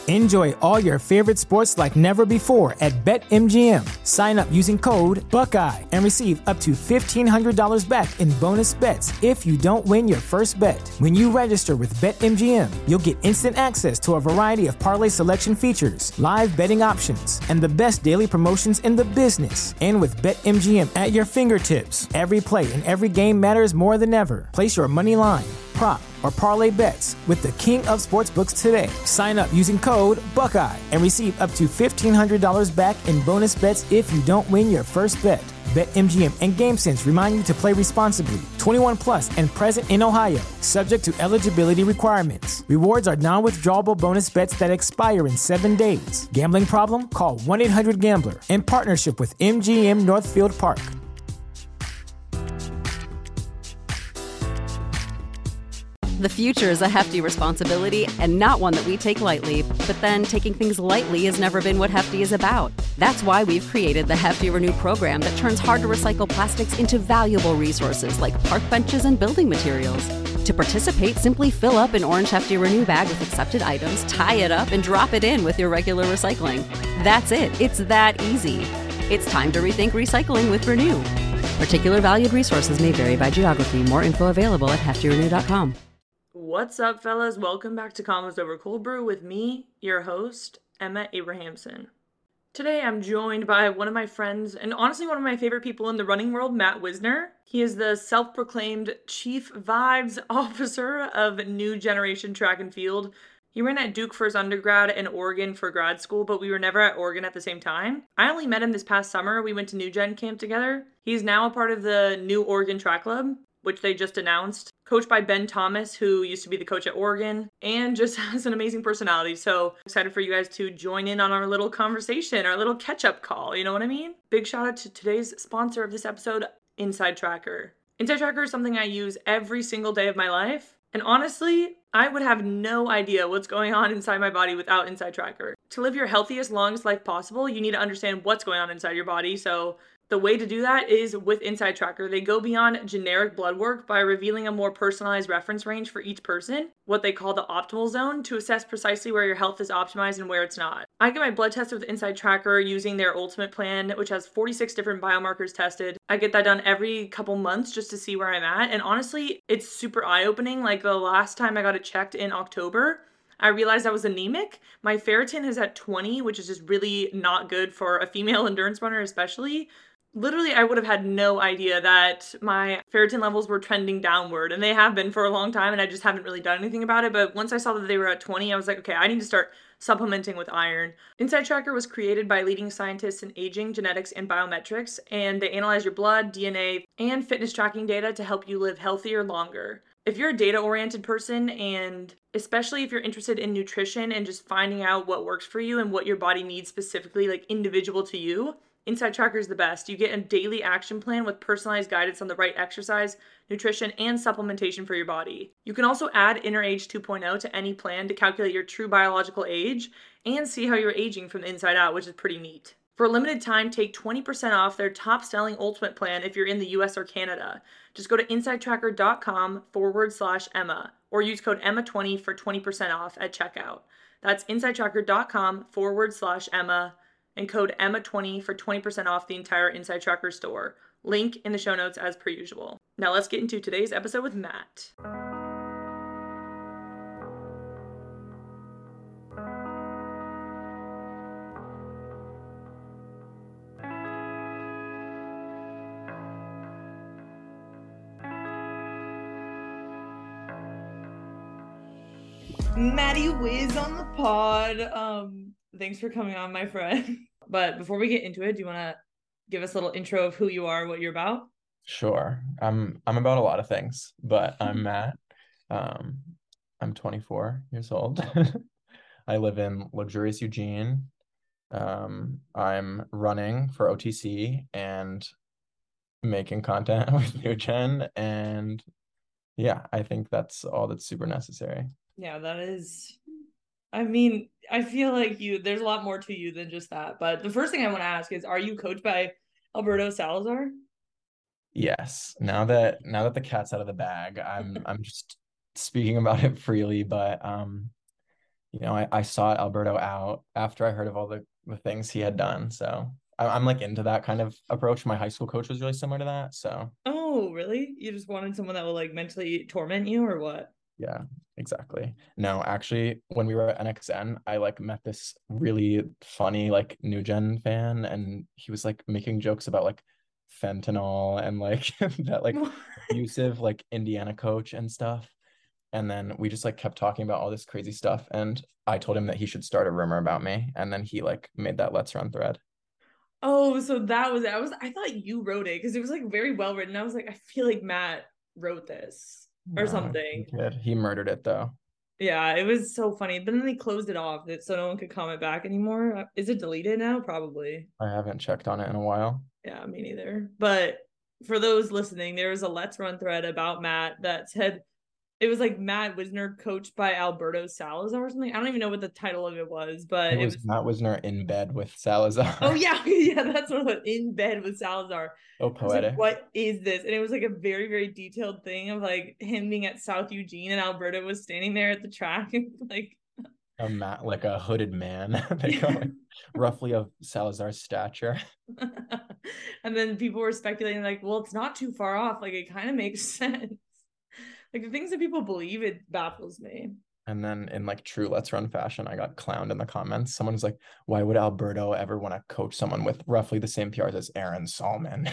Enjoy all your favorite sports like never before at BetMGM. Sign up using code Buckeye and receive up to $1,500 back in bonus bets if you don't win your first bet. When you register with BetMGM, you'll get instant access to a variety of parlay selection features, live betting options, and the best daily promotions in the business. And with BetMGM at your fingertips, every play and every game matters more than ever. Place your money line, prop, or parlay bets with the king of sportsbooks today. Sign up using code Buckeye and receive up to $1,500 back in bonus bets if you don't win your first bet. BetMGM and GameSense remind you to play responsibly. 21 plus and present in Ohio, subject to eligibility requirements. Rewards are non-withdrawable bonus bets that expire in 7 days. Gambling problem? Call 1-800-GAMBLER. In partnership with MGM Northfield Park. The future is a hefty responsibility and not one that we take lightly. But then taking things lightly has never been what Hefty is about. That's why we've created the Hefty Renew program that turns hard-to-recycle plastics into valuable resources like park benches and building materials. To participate, simply fill up an orange Hefty Renew bag with accepted items, tie it up, and drop it in with your regular recycling. That's it. It's that easy. It's time to rethink recycling with Renew. Particular valued resources may vary by geography. More info available at heftyrenew.com. What's up, fellas? Welcome back to Combos Over Cold Brew with me, your host, Emma Abrahamson. Today, I'm joined by one of my friends, and honestly one of my favorite people in the running world, Matt Wisner. He is the self-proclaimed Chief Vibes Officer of New Generation Track and Field. He ran at Duke for his undergrad and Oregon for grad school, but we were never at Oregon at the same time. I only met him this past summer. We went to New Gen camp together. He's now a part of the New Oregon Track Club, which they just announced, coached by Ben Thomas, who used to be the coach at Oregon, and just has an amazing personality. So excited for you guys to join in on our little conversation, our little catch-up call, you know what I mean? Big shout out to today's sponsor of this episode, Inside Tracker. Inside Tracker is something I use every single day of my life, and honestly, I would have no idea what's going on inside my body without Inside Tracker. To live your healthiest, longest life possible, you need to understand what's going on inside your body, so the way to do that is with Inside Tracker. They go beyond generic blood work by revealing a more personalized reference range for each person, what they call the optimal zone, to assess precisely where your health is optimized and where it's not. I get my blood tested with Inside Tracker using their Ultimate Plan, which has 46 different biomarkers tested. I get that done every couple months just to see where I'm at, and honestly, it's super eye-opening. Like the last time I got it checked in October, I realized I was anemic. My ferritin is at 20, which is just really not good for a female endurance runner especially. Literally, I would have had no idea that my ferritin levels were trending downward, and they have been for a long time, and I just haven't really done anything about it. But once I saw that they were at 20, I was like, okay, I need to start supplementing with iron. Inside Tracker was created by leading scientists in aging, genetics, and biometrics, and they analyze your blood, DNA, and fitness tracking data to help you live healthier longer. If you're a data-oriented person, and especially if you're interested in nutrition and just finding out what works for you and what your body needs specifically, like individual to you, Inside Tracker is the best. You get a daily action plan with personalized guidance on the right exercise, nutrition, and supplementation for your body. You can also add Inner Age 2.0 to any plan to calculate your true biological age and see how you're aging from the inside out, which is pretty neat. For a limited time, take 20% off their top-selling Ultimate Plan if you're in the US or Canada. Just go to InsideTracker.com/Emma or use code Emma20 for 20% off at checkout. That's InsideTracker.com/Emma and code Emma20 for 20% off the entire Inside Tracker store. Link in the show notes as per usual. Now let's get into today's episode with Matt. Maddie Wiz on the pod. Thanks for coming on, my friend. But before we get into it, do you want to give us a little intro of who you are, what you're about? Sure. I'm about a lot of things, but I'm Matt. I'm 24 years old. I live in luxurious Eugene. I'm running for OTC and making content with New Gen, and yeah, I think that's all that's super necessary. Yeah, that is. I mean, I feel like there's a lot more to you than just that. But the first thing I want to ask is, are you coached by Alberto Salazar? Yes. Now that the cat's out of the bag, I'm just speaking about it freely. But I saw Alberto out after I heard of all the things he had done. So I'm like into that kind of approach. My high school coach was really similar to that. So Oh, really? You just wanted someone that will like mentally torment you or what? yeah, exactly. No, actually, when we were at NXN, I like met this really funny like new gen fan, and he was like making jokes about like fentanyl and like that like abusive like Indiana coach and stuff. And then we just like kept talking about all this crazy stuff. And I told him that he should start a rumor about me. And then he like made that Let's Run thread. Oh, so that was it. I thought you wrote it because it was like very well written. I was like, I feel like Matt wrote this or No, he something. did. He murdered it though. Yeah, it was so funny. But then they closed it off so no one could comment back anymore. Is it deleted now? Probably. I haven't checked on it in a while. Yeah, me neither. But for those listening, there was a Let's Run thread about Matt that said it was like Matt Wisner coached by Alberto Salazar or something. I don't even know what the title of it was, but It it was was. Matt Wisner in bed with Salazar. Oh yeah, yeah, that's what it was. In bed with Salazar. So I was like, poetic. what is this? And it was like a very, very detailed thing of like him being at South Eugene and Alberto was standing there at the track and like A Matt, like a hooded man. They go like roughly of Salazar's stature. and then people were speculating like, well, it's not too far off. Like it kind of makes sense. Like the things that people believe, it baffles me. And then in like true Let's Run fashion, I got clowned in the comments. Someone was like, why would Alberto ever want to coach someone with roughly the same PRs as Aaron Salmon?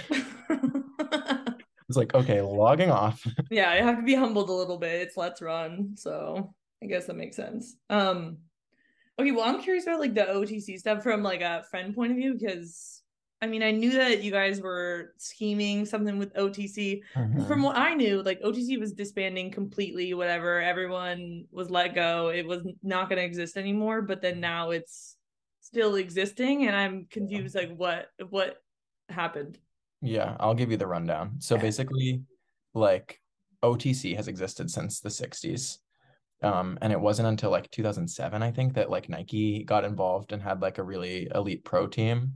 It's like, okay, logging off. Yeah, I have to be humbled a little bit. It's Let's Run, so I guess that makes sense. Okay, well, I'm curious about like the OTC stuff from like a friend point of view because I mean, I knew that you guys were scheming something with OTC. From what I knew, like OTC was disbanding completely, whatever. Everyone was let go. It was not going to exist anymore, but then now it's still existing and I'm confused like what happened. Yeah, I'll give you the rundown. So basically, like OTC has existed since the 60s. And it wasn't until like 2007, I think, that like Nike got involved and had like a really elite pro team.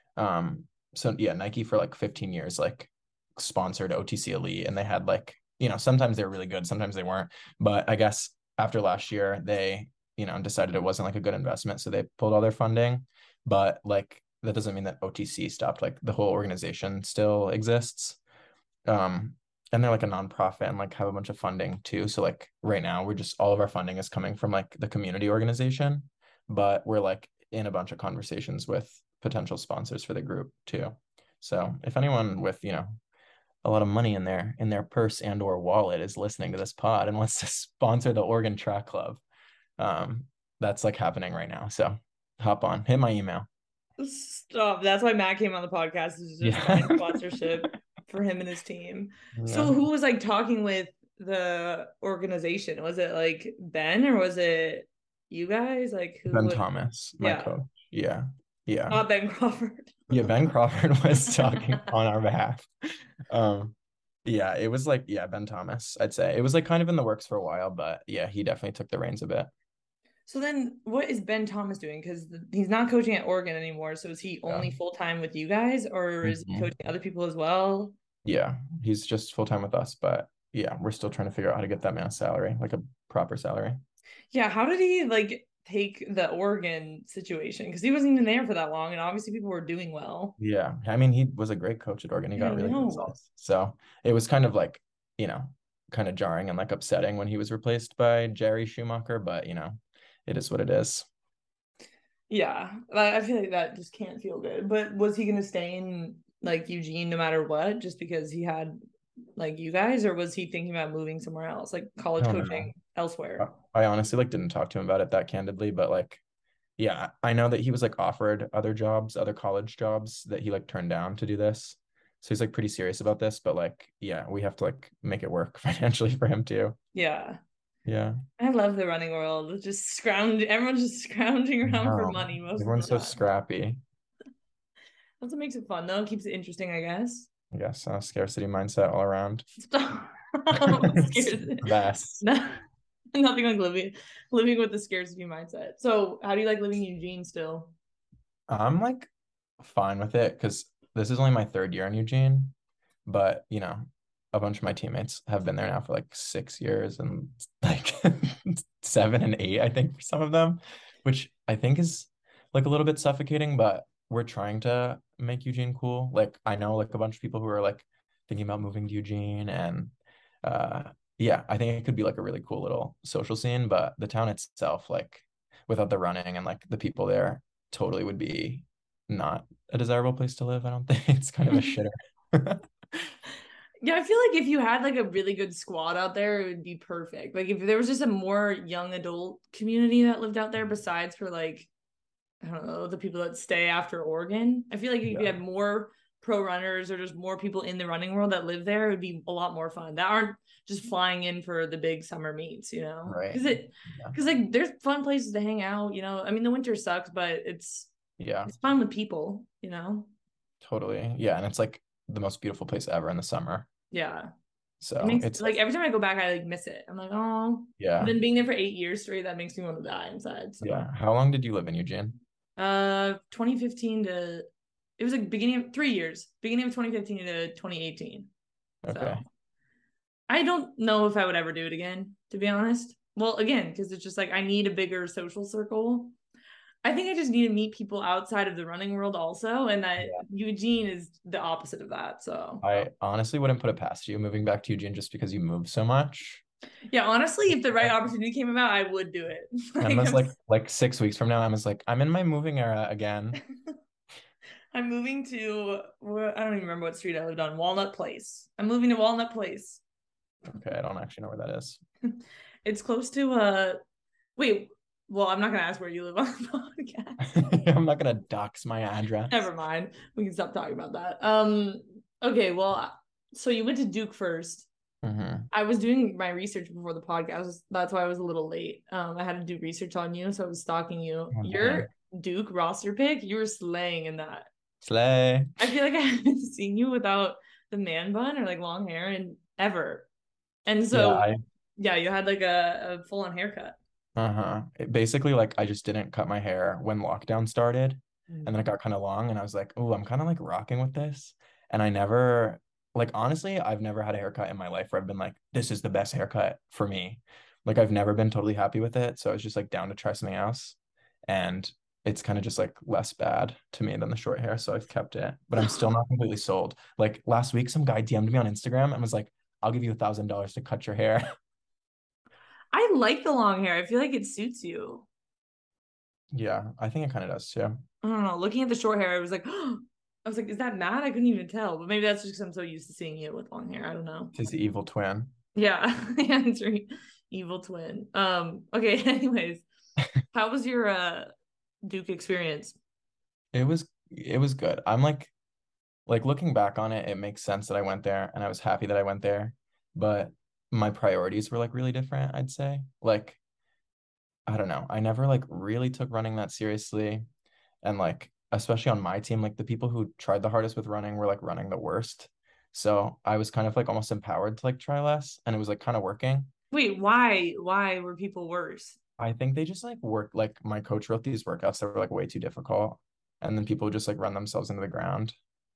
So yeah, Nike for like 15 years like sponsored OTC Elite, and they had like, sometimes they were really good, sometimes they weren't. But I guess after last year, they, decided it wasn't like a good investment, so they pulled all their funding. But like that doesn't mean that OTC stopped. Like the whole organization still exists. And they're like a nonprofit and like have a bunch of funding too. So like right now we're just all of our funding is coming from like the community organization, but we're like in a bunch of conversations with potential sponsors for the group too. So if anyone with, a lot of money in their purse and or wallet is listening to this pod and wants to sponsor the Oregon Track Club, that's like happening right now. So hop on, hit my email. Stop. That's why Matt came on the podcast, is just find sponsorship for him and his team. Yeah. So who was like talking with the organization? Was it like Ben or was it you guys? Like who? Ben Thomas, my coach. Yeah. Not Ben Crawford. Yeah, Ben Crawford was talking on our behalf. Yeah, it was like, Ben Thomas, I'd say. It was like kind of in the works for a while, but yeah, he definitely took the reins a bit. So then what is Ben Thomas doing? Because he's not coaching at Oregon anymore. So is he only full-time with you guys or is he coaching other people as well? Yeah, he's just full-time with us, but yeah, we're still trying to figure out how to get that man a salary, like a proper salary. Yeah, how did he like take the Oregon situation? Because he wasn't even there for that long and obviously people were doing well. Yeah, I mean, he was a great coach at Oregon. He got really good results. So it was kind of like, kind of jarring and like upsetting when he was replaced by Jerry Schumacher, but it is what it is. Yeah, I feel like that just can't feel good. But was he going to stay in like Eugene no matter what, just because he had like you guys, or was he thinking about moving somewhere else, like college coaching elsewhere? I honestly like didn't talk to him about it that candidly, but like, yeah, I know that he was like offered other jobs, other college jobs that he like turned down to do this. So he's like pretty serious about this, but like, yeah, we have to like make it work financially for him too. Yeah. Yeah. I love the running world. It's just everyone's just scrounging around for money most Everyone's of the so scrappy. That's what makes it fun though. It keeps it interesting, I guess. Yes, scarcity mindset all around. Stop. Best. Nothing like living with the scarcity mindset. So how do you like living in Eugene still? I'm like fine with it because this is only my third year in Eugene, but a bunch of my teammates have been there now for like 6 years and like 7 and 8, I think, for some of them, which I think is like a little bit suffocating, but we're trying to make Eugene cool. Like I know like a bunch of people who are like thinking about moving to Eugene, and uh yeah, I think it could be like a really cool little social scene, but the town itself, like without the running and like the people there, totally would be not a desirable place to live. I don't think it's kind of a shitter. Yeah, I feel like if you had like a really good squad out there, it would be perfect. Like if there was just a more young adult community that lived out there besides for like, I don't know, the people that stay after Oregon. I feel like if you had more pro runners or just more people in the running world that live there, it would be a lot more fun. That aren't just flying in for the big summer meets, you know? Right. Because like there's fun places to hang out, you know. I mean, the winter sucks, but it's fun with people, you know. Totally. Yeah, and it's like the most beautiful place ever in the summer. Yeah. So it's like every time I go back, I like miss it. I'm like, oh. Yeah. And then being there for 8 years straight, that makes me want to die inside. So. Yeah. How long did you live in Eugene? 2015 to it was like beginning of 3 years, beginning of 2015 to 2018. Okay. So I don't know if I would ever do it again, to be honest. Well, again, because it's just like I need a bigger social circle. I think I just need to meet people outside of the running world also, and that Eugene is the opposite of that. So I honestly wouldn't put it past you moving back to Eugene just because you move so much. Yeah, honestly, if the right opportunity came about, I would do it. Emma's like 6 weeks from now, Emma's like, I'm in my moving era again. I'm moving to, I don't even remember what street I lived on, Walnut Place. I'm moving to Walnut Place. Okay, I don't actually know where that is. It's close to, wait, well, I'm not going to ask where you live on the podcast. I'm not going to dox my address. Never mind. We can stop talking about that. Okay, well, so you went to Duke first. Mm-hmm. I was doing my research before the podcast. That's why I was a little late. I had to do research on you, so I was stalking you. Okay. Your Duke roster pick, you were slaying in that. Slay. I feel like I haven't seen you without the man bun or like long hair and ever. And so, you had like a full-on haircut. Basically, like I just didn't cut my hair when lockdown started, and then it got kind of long, and I was like, oh, I'm kind of like rocking with this. And I never, like, honestly, I've never had a haircut in my life where I've been like, this is the best haircut for me. Like, I've never been totally happy with it. So I was just like down to try something else. And it's kind of just like less bad to me than the short hair. So I've kept it, but I'm still not completely sold. Like last week, some guy DM'd me on Instagram and was like, I'll give you $1,000 to cut your hair. I like the long hair. I feel like it suits you. Yeah, I think it kind of does too. I don't know. Looking at the short hair, I was like, is that Matt? I couldn't even tell. But maybe that's just because I'm so used to seeing you with long hair. I don't know. It's the evil twin. Yeah, it's right. Evil twin. Okay, anyways. How was your Duke experience? It was good. I'm like looking back on it, it makes sense that I went there and I was happy that I went there, but my priorities were like really different, I'd say. Like, I don't know. I never like really took running that seriously. And like, especially on my team, like the people who tried the hardest with running were like running the worst. So I was kind of like almost empowered to like try less, and it was like kind of working. Wait, why were people worse? I think they just like worked, like my coach wrote these workouts that were like way too difficult, and then people would just like run themselves into the ground.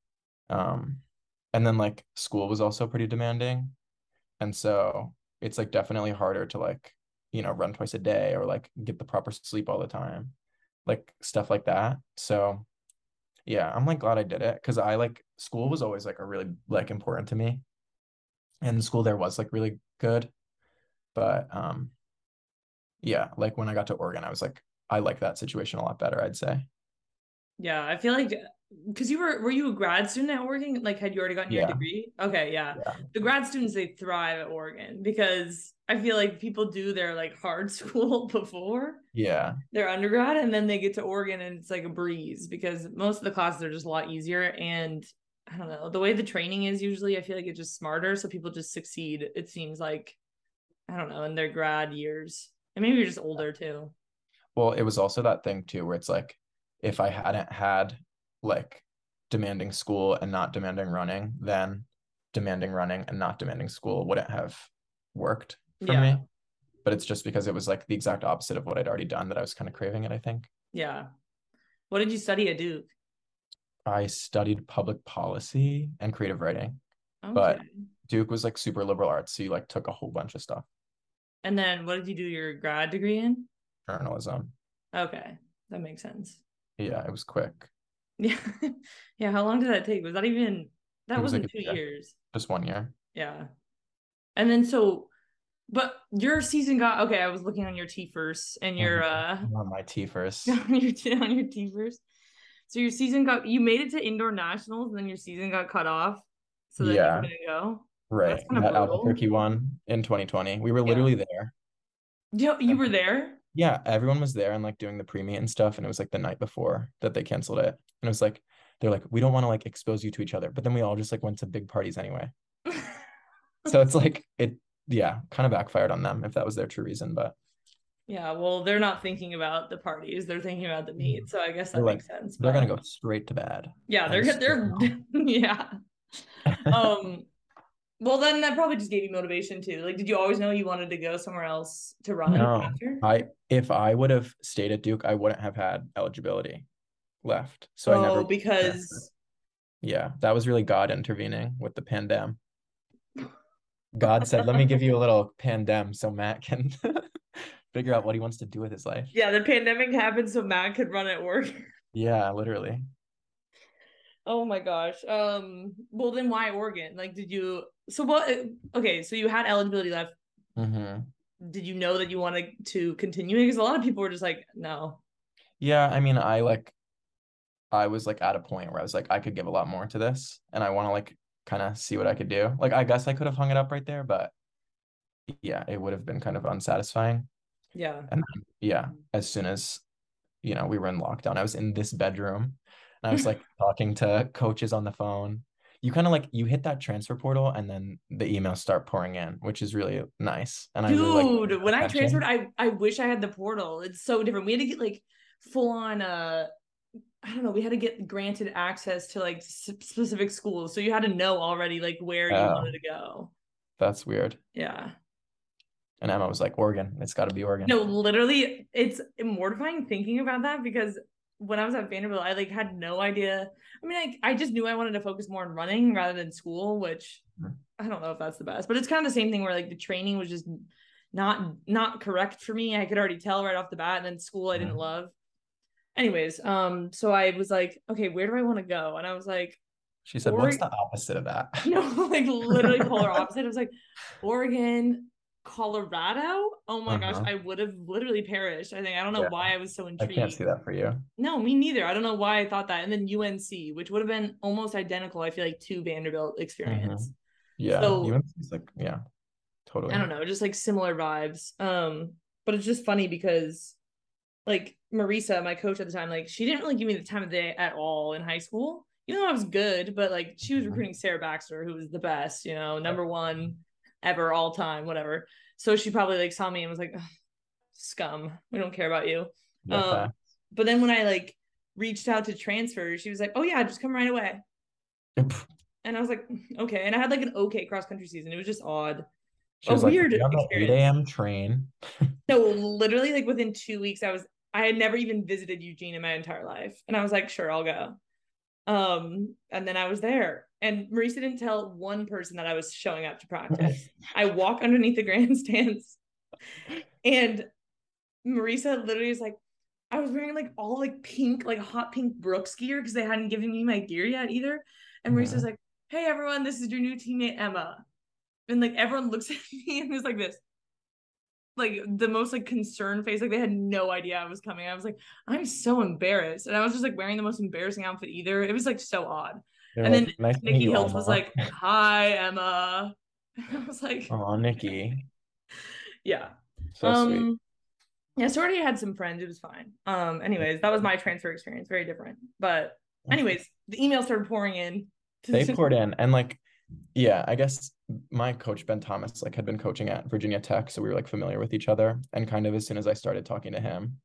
And then like school was also pretty demanding. And so it's like definitely harder to like, run twice a day or like get the proper sleep all the time, like stuff like that. So yeah, I'm like glad I did it because I like school was always like a really like important to me. And the school there was like really good. But yeah, like when I got to Oregon, I was like, I like that situation a lot better, I'd say. Yeah, I feel like because were you a grad student at Oregon? Like, had you already gotten your degree? Okay, yeah. The grad students, they thrive at Oregon because I feel like people do their like hard school before their undergrad, and then they get to Oregon and it's like a breeze because most of the classes are just a lot easier. And I don't know, the way the training is usually, I feel like it's just smarter, so people just succeed. It seems like, I don't know, in their grad years, and maybe you're just older too. Well, it was also that thing too, where it's like, if I hadn't had like demanding school and not demanding running, then demanding running and not demanding school wouldn't have worked for me. But it's just because it was like the exact opposite of what I'd already done that I was kind of craving it, I think. Yeah. What did you study at Duke? I studied public policy and creative writing. Okay. But Duke was like super liberal arts, so you like took a whole bunch of stuff. And then what did you do your grad degree in? Journalism. Okay, that makes sense. Yeah, it was quick. Yeah. Yeah, how long did that take? Was that even that It was like wasn't 2 years. just 1 year. Yeah. And then but your season got okay, I was looking on your T first and your On my T first. on your T first. So your season you made it to indoor nationals and then your season got cut off. So then you Yeah, couldn't go. right. That's kind of That brutal. Albuquerque one in 2020. We were literally there. Yeah, you were there? Yeah, everyone was there and like doing the pre-meet and stuff, and it was like the night before that they canceled it. And it was like they're like, we don't want to like expose you to each other, but then we all just like went to big parties anyway. So it's like yeah, kind of backfired on them if that was their true reason, but yeah, well, they're not thinking about the parties, they're thinking about the meet, so I guess that makes sense. They're gonna go straight to bed. Yeah, they're yeah. Well, then that probably just gave you motivation too. Like, did you always know you wanted to go somewhere else to run after? If I would have stayed at Duke, I wouldn't have had eligibility left. So I never because yeah, that was really God intervening with the pandemic. God said, let me give you a little pandemic so Matt can figure out what he wants to do with his life. Yeah, the pandemic happened so Matt could run at work. Yeah, literally. Oh my gosh. Well then why Oregon? Like okay, so you had eligibility left. Did you know that you wanted to continue? Because a lot of people were just like, no. Yeah, I mean, I was like at a point where I was like, I could give a lot more to this and I want to like kind of see what I could do. Like, I guess I could have hung it up right there, but yeah, it would have been kind of unsatisfying. Yeah. And then, yeah, as soon as, we were in lockdown, I was in this bedroom and I was like talking to coaches on the phone. You kind of like, you hit that transfer portal and then the emails start pouring in, which is really nice. And I really when I transferred, I wish I had the portal. It's so different. We had to get like full on, I don't know, we had to get granted access to like specific schools. So you had to know already like where you wanted to go. That's weird. Yeah. And Emma was like, Oregon, it's got to be Oregon. No, literally, it's mortifying thinking about that because when I was at Vanderbilt, I like had no idea. I mean, I just knew I wanted to focus more on running rather than school, which I don't know if that's the best, but it's kind of the same thing where like the training was just not correct for me. I could already tell right off the bat, and then school I didn't love. Anyways, so I was like, okay, where do I want to go? And I was like, she said, what's the opposite of that? No, like literally polar opposite. I was like, Oregon, Colorado. Oh my gosh, I would have literally perished. I don't know why I was so intrigued. I can't see that for you. No, me neither. I don't know why I thought that. And then UNC, which would have been almost identical, I feel like, to Vanderbilt experience. Yeah. So, UNC's like, yeah, totally. I don't know, just like similar vibes. But it's just funny because like Marisa, my coach at the time, like she didn't really give me the time of day at all in high school. Even though I was good, but like she was recruiting Sarah Baxter, who was the best, number one ever, all time, whatever. So she probably like saw me and was like, scum, we don't care about you. But then when I like reached out to transfer, she was like, oh yeah, just come right away. And I was like, okay. And I had like an okay cross country season. It was just odd. She was weird like, experience. 8 a.m. train. No, literally like within 2 weeks, I had never even visited Eugene in my entire life. And I was like, sure, I'll go. And then I was there. And Marisa didn't tell one person that I was showing up to practice. I walk underneath the grandstands and Marisa literally is like, I was wearing like all like pink, like hot pink Brooks gear because they hadn't given me my gear yet either. And Marisa's like, hey everyone, this is your new teammate Emma. And like everyone looks at me and is like this. Like the most like concerned face, like they had no idea I was coming. I was like, I'm so embarrassed. And I was just like wearing the most embarrassing outfit either. It was like so odd. And then Nikki Hiltz was like, hi, Emma. And I was like, oh, Nikki. Yeah. So sweet. Yeah, so I already had some friends. It was fine. Anyways, that was my transfer experience. Very different. But anyways, the email started pouring in. They poured in. And like, yeah, I guess my coach, Ben Thomas, like had been coaching at Virginia Tech. So we were like familiar with each other. And kind of as soon as I started talking to him,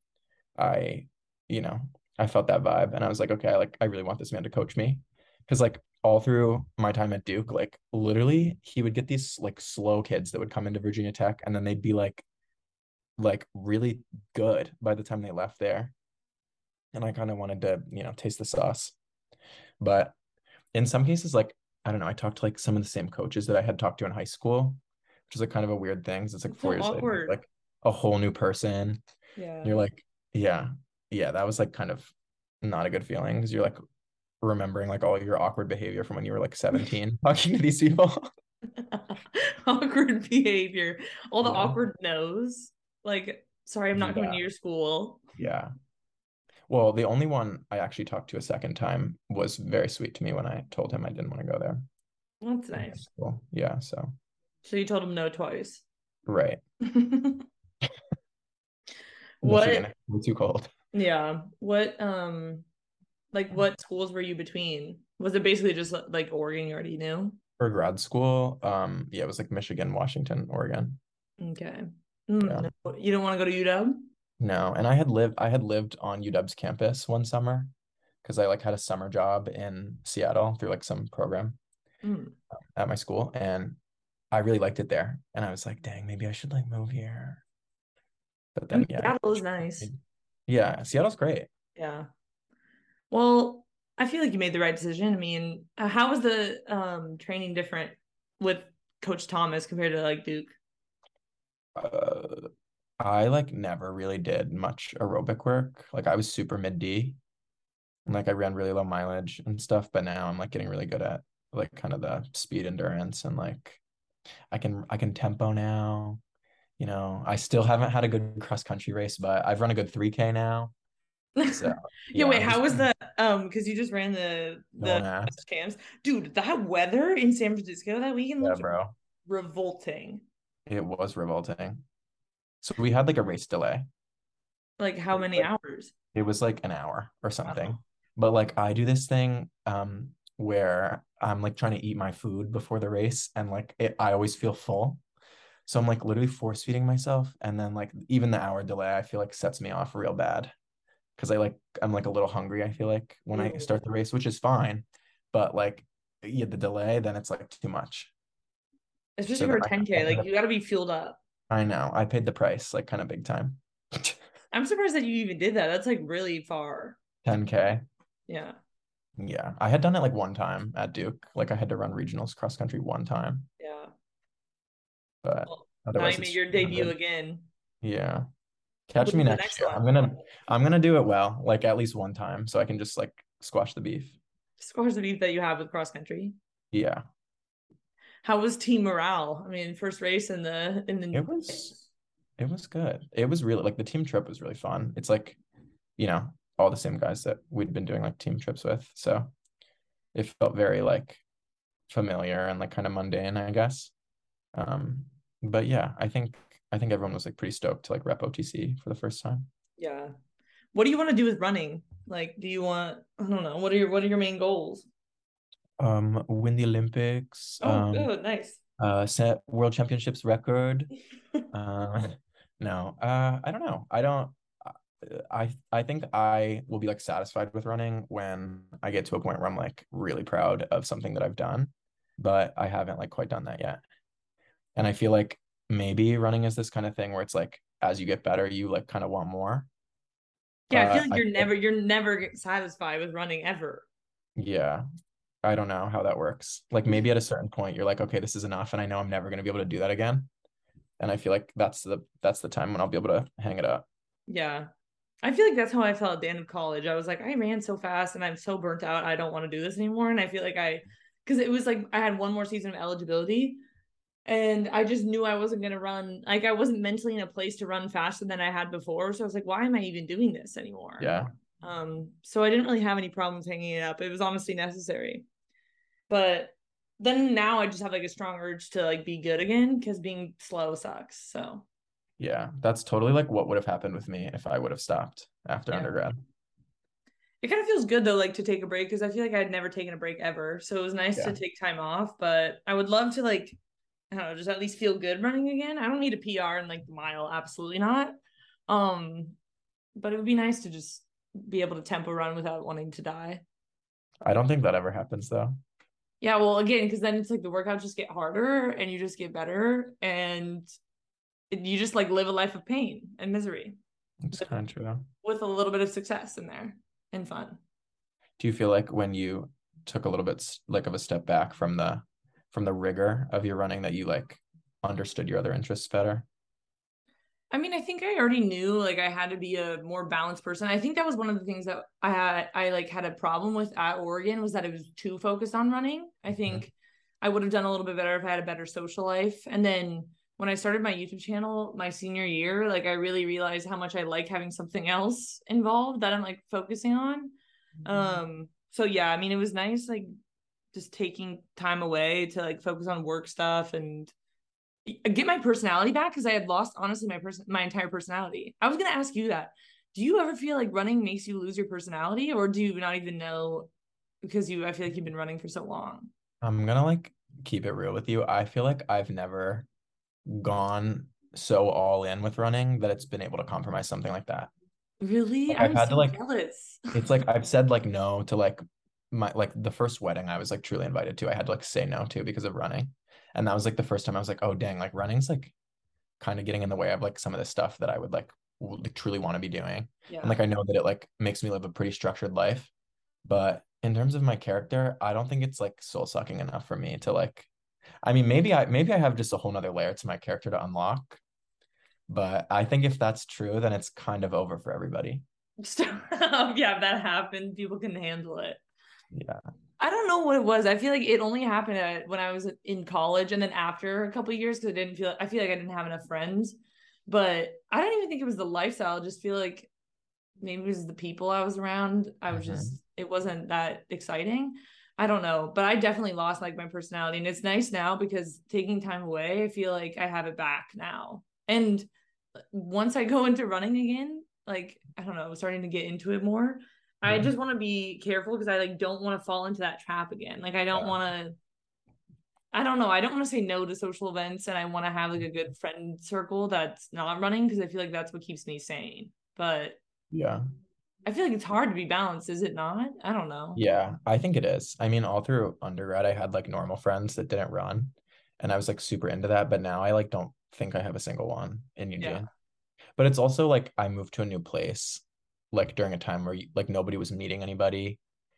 I felt that vibe. And I was like, okay, I really want this man to coach me. Because like all through my time at Duke, like literally he would get these like slow kids that would come into Virginia Tech and then they'd be like really good by the time they left there. And I kind of wanted to, taste the sauce. But in some cases, like I don't know, I talked to like some of the same coaches that I had talked to in high school, which is like kind of a weird thing. 'Cause it's like It's so 4 years later, awkward. like a whole new person. Yeah. You're like, yeah, yeah, that was like kind of not a good feeling because you're like remembering like all your awkward behavior from when you were like 17 talking to these people. Awkward behavior. All the Yeah. awkward no's. Like, sorry, I'm not coming to Yeah. your school. Yeah. Well, the only one I actually talked to a second time was very sweet to me when I told him I didn't want to go there. That's in high nice. school. Yeah, so So you told him no twice. right. What, Michigan, we're too cold. yeah. What, like what schools were you between? Was it basically just like Oregon you already knew? For grad school, yeah, it was like Michigan, Washington, Oregon. Okay. Yeah. No, you don't want to go to UW? No, and I had lived on UW's campus one summer because I like had a summer job in Seattle through like some program Mm. at my school, and I really liked it there. And I was like, dang, maybe I should like move here. But I mean, then yeah, Seattle is nice. yeah, Seattle's great. Yeah. Well, I feel like you made the right decision. I mean, how was the training different with Coach Thomas compared to like Duke? Uh, I like never really did much aerobic work. Like I was super mid D, and like I ran really low mileage and stuff. But now I'm like getting really good at like kind of the speed endurance and like I can tempo now. You know, I still haven't had a good cross country race, but I've run a good 3K now. So Yeah, yeah, wait, I'm how just was the because you just ran the going at. champs. Dude, that weather in San Francisco that weekend Yeah, looked bro. revolting. It was revolting. So we had like a race delay. Like how many hours? It was like an hour or Wow. something. But like I do this thing where I'm like trying to eat my food before the race and like I always feel full. So I'm like literally force feeding myself and then like even the hour delay I feel like sets me off real bad because I'm like a little hungry I feel like when I Mm. start the race, which is fine. But like yeah, the delay then it's like too much. Especially So for then a 10K. Like you gotta be fueled up. I know I paid the price like kind of big time. I'm surprised that you even did that. That's like really far. 10K. Yeah. Yeah, I had done it like one time at Duke. Like I had to run regionals cross country one time, Yeah. but Well, now you otherwise made it's your debut 100. again. Yeah. Catch When's me the next next year. one? I'm gonna do it well, like at least one time, so I can just like squash the beef. Scores the beef that you have with cross country. Yeah. How was team morale? I mean, first race in the It was it was good. It was really like the team trip was really fun. It's like, you know, all the same guys that we'd been doing like team trips with. So it felt very like familiar and like kind of mundane, I guess. Um, but yeah, I think everyone was like pretty stoked to like rep OTC for the first time. yeah. What do you want to do with running? Like, do you want, I don't know, what are your main goals? Win the Olympics, Oh, good, nice. set world championships record. Uh, no, I don't know. I think I will be like satisfied with running when I get to a point where I'm like really proud of something that I've done, but I haven't like quite done that yet. And I feel like maybe running is this kind of thing where it's like as you get better, you like kind of want more. Yeah, I feel But like I feel like, you're never satisfied with running ever. yeah, I don't know how that works. Like maybe at a certain point you're like, okay, this is enough, and I know I'm never going to be able to do that again. And I feel like that's the time when I'll be able to hang it up. Yeah. I feel like that's how I felt at the end of college. I was like, I ran so fast and I'm so burnt out. I don't want to do this anymore. And I feel like because it was like I had one more season of eligibility and I just knew I wasn't going to run. Like I wasn't mentally in a place to run faster than I had before. So I was like, why am I even doing this anymore? Yeah. So I didn't really have any problems hanging it up. It was honestly necessary. But then now I just have like a strong urge to like be good again because being slow sucks. So Yeah, that's totally like what would have happened with me if I would have stopped after yeah. undergrad. It kind of feels good though, like to take a break because I feel like I'd never taken a break ever. So it was nice to Yeah. take time off, but I would love to like, I don't know, just at least feel good running again. I don't need a PR in like the mile, absolutely not. Um, but it would be nice to just be able to tempo run without wanting to die. I don't think that ever happens though. Yeah, well, again, because then it's like the workouts just get harder and you just get better and you just like live a life of pain and misery It's with, kind of true. with a little bit of success in there and fun. Do you feel like when you took a little bit like of a step back from the rigor of your running, that you like understood your other interests better? I mean, I think I already knew like I had to be a more balanced person. I think that was one of the things that I like had a problem with at Oregon, was that it was too focused on running. I think I would have done a little bit better if I had a better social life. And then when I started my YouTube channel my senior year, like I really realized how much I like having something else involved that I'm like focusing on. So yeah, I mean, it was nice like just taking time away to like focus on work stuff and get my personality back, because I had lost honestly my entire personality. I was gonna ask you that. Do you ever feel like running makes you lose your personality, or do you not even know, because I feel like you've been running for so long? I'm gonna like keep it real with you. I feel like I've never gone so all in with running that it's been able to compromise something like that. Really? Like, I've I'm had to so like, jealous. it's like I've said like no to like my like the first wedding I was like truly invited to, I had to like say no to because of running. And that was like the first time I was like, oh dang, like running's like kind of getting in the way of like some of the stuff that I would like truly want to be doing. Yeah. And like I know that it like makes me live a pretty structured life, but in terms of my character, I don't think it's like soul sucking enough for me to like, I mean, maybe I have just a whole nother layer to my character to unlock. But I think if that's true, then it's kind of over for everybody. Yeah, if that happened, people can handle it. Yeah. I don't know what it was. I feel like it only happened when I was in college, and then after a couple of years, because I feel like I didn't have enough friends. But I don't even think it was the lifestyle. I just feel like maybe it was the people I was around. I was just, it wasn't that exciting. I don't know, but I definitely lost like my personality, and it's nice now because taking time away, I feel like I have it back now. And once I go into running again, like, I don't know, starting to get into it more, I just want to be careful because I like don't want to fall into that trap again. Like I don't want to, I don't know, I don't want to say no to social events, and I want to have like a good friend circle that's not running, because I feel like that's what keeps me sane. But yeah, I feel like it's hard to be balanced, is it not? I don't know. Yeah, I think it is. I mean, all through undergrad, I had like normal friends that didn't run, and I was like super into that. But now I like don't think I have a single one in Eugene. But it's also like I moved to a new place, like during a time where like nobody was meeting anybody,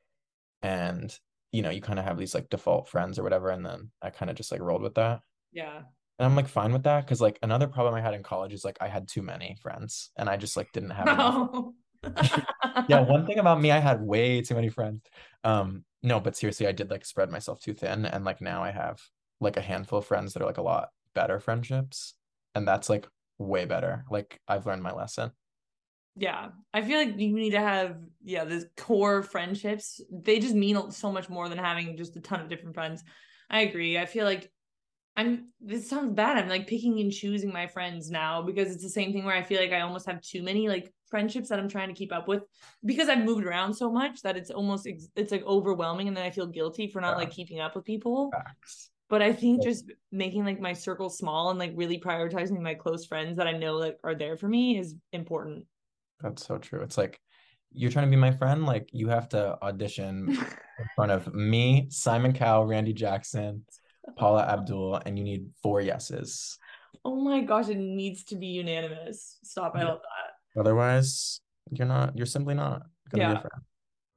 and you kind of have these like default friends or whatever, and then I kind of just like rolled with that. Yeah. And I'm like fine with that, because like another problem I had in college is like I had too many friends, and I just like didn't have enough. Yeah, one thing about me, I had way too many friends. No, but seriously, I did like spread myself too thin, and like now I have like a handful of friends that are like a lot better friendships, and that's like way better. Like I've learned my lesson. Yeah, I feel like you need to have this core friendships. They just mean so much more than having just a ton of different friends. I agree. I feel like this sounds bad, I'm like picking and choosing my friends now, because it's the same thing where I feel like I almost have too many like friendships that I'm trying to keep up with, because I've moved around so much that it's almost it's like overwhelming, and then I feel guilty for not like keeping up with people. Facts. But I think just making like my circle small and like really prioritizing my close friends that I know like are there for me is important. That's so true. It's like, you're trying to be my friend, like you have to audition in front of me, Simon Cowell, Randy Jackson, Paula Abdul, and you need 4 yeses. Oh my gosh, it needs to be unanimous. Stop. I love that. Otherwise, you're simply not gonna be a friend.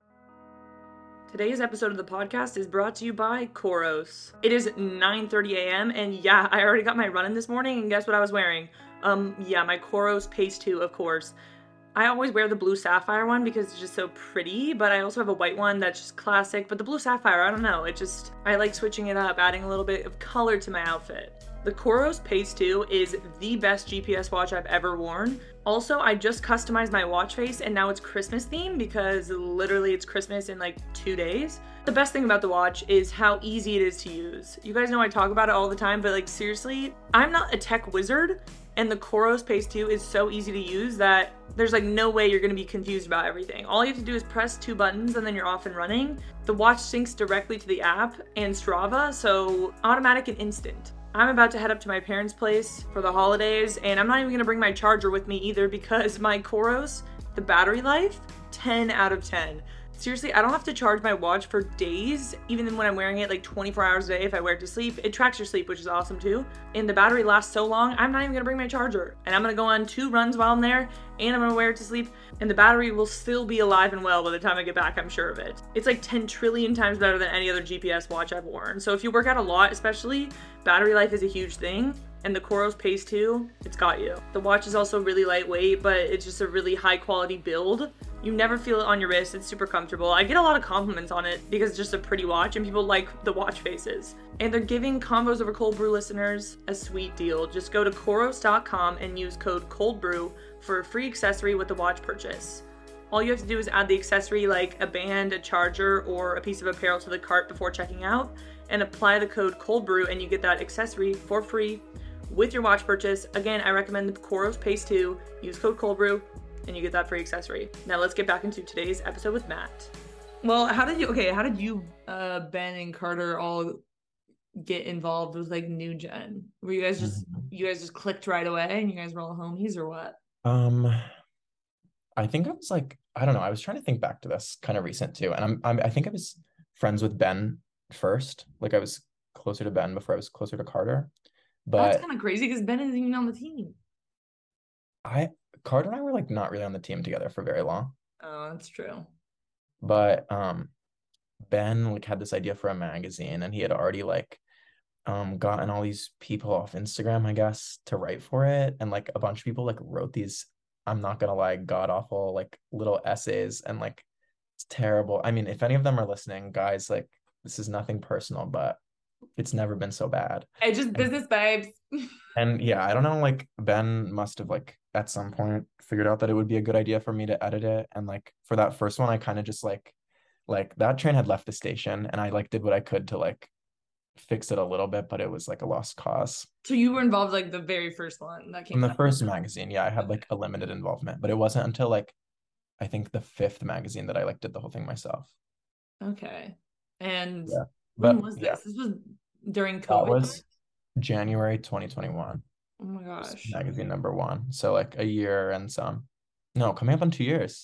Today's episode of the podcast is brought to you by Coros. It is 9:30 a.m. and yeah, I already got my run-in this morning, and guess what I was wearing? My Coros Pace 2, of course. I always wear the blue sapphire one because it's just so pretty, but I also have a white one that's just classic. But the blue sapphire, I don't know, I like switching it up, adding a little bit of color to my outfit. The Coros Pace 2 is the best GPS watch I've ever worn. Also, I just customized my watch face, and now it's Christmas themed because literally it's Christmas in like 2 days. The best thing about the watch is how easy it is to use. You guys know I talk about it all the time, but like seriously, I'm not a tech wizard, and the Coros Pace 2 is so easy to use that there's like no way you're gonna be confused about everything. All you have to do is press 2 buttons and then you're off and running. The watch syncs directly to the app and Strava, so automatic and instant. I'm about to head up to my parents' place for the holidays, and I'm not even gonna bring my charger with me either because my Coros, the battery life, 10 out of 10. Seriously, I don't have to charge my watch for days, even when I'm wearing it like 24 hours a day. If I wear it to sleep, it tracks your sleep, which is awesome too. And the battery lasts so long, I'm not even gonna bring my charger. And I'm gonna go on 2 runs while I'm there, and I'm gonna wear it to sleep, and the battery will still be alive and well by the time I get back, I'm sure of it. It's like 10 trillion times better than any other GPS watch I've worn. So if you work out a lot, especially, battery life is a huge thing. And the Coros Pace 2, it's got you. The watch is also really lightweight, but it's just a really high quality build. You never feel it on your wrist. It's super comfortable. I get a lot of compliments on it because it's just a pretty watch and people like the watch faces. And they're giving Convos Over Cold Brew listeners a sweet deal. Just go to Coros.com and use code COLDBREW for a free accessory with the watch purchase. All you have to do is add the accessory like a band, a charger, or a piece of apparel to the cart before checking out and apply the code COLDBREW and you get that accessory for free with your watch purchase. Again, I recommend the Coros Pace 2. Use code COLDBREW and you get that free accessory. Now let's get back into today's episode with Matt. Well, how did you, Ben and Carter all get involved with like New Gen? Were you guys just clicked right away and you guys were all homies or what? I think I was like, I don't know. I was trying to think back to this kind of recent too. And I think I was friends with Ben first. Like I was closer to Ben before I was closer to Carter. But that's kind of crazy because Ben isn't even on the team. Carter and I were like not really on the team together for very long. Oh, that's true. But Ben like had this idea for a magazine and he had already like gotten all these people off Instagram, I guess, to write for it. And like a bunch of people like wrote these, I'm not gonna lie, god awful like little essays and like it's terrible. I mean, if any of them are listening, guys, like this is nothing personal, but it's never been so bad. It's just business babes. And yeah, I don't know, like Ben must have like at some point figured out that it would be a good idea for me to edit it. And like for that first one, I kind of just like that train had left the station and I like did what I could to like fix it a little bit, but it was like a lost cause. So you were involved like the very first one that came from the first magazine. Yeah, I had like a limited involvement, but it wasn't until like I think the 5th magazine that I like did the whole thing myself. Okay. And yeah. When was this? Yeah. This was during COVID? That was January 2021. Oh my gosh. Magazine number 1. So like a year and some. No, coming up on 2 years.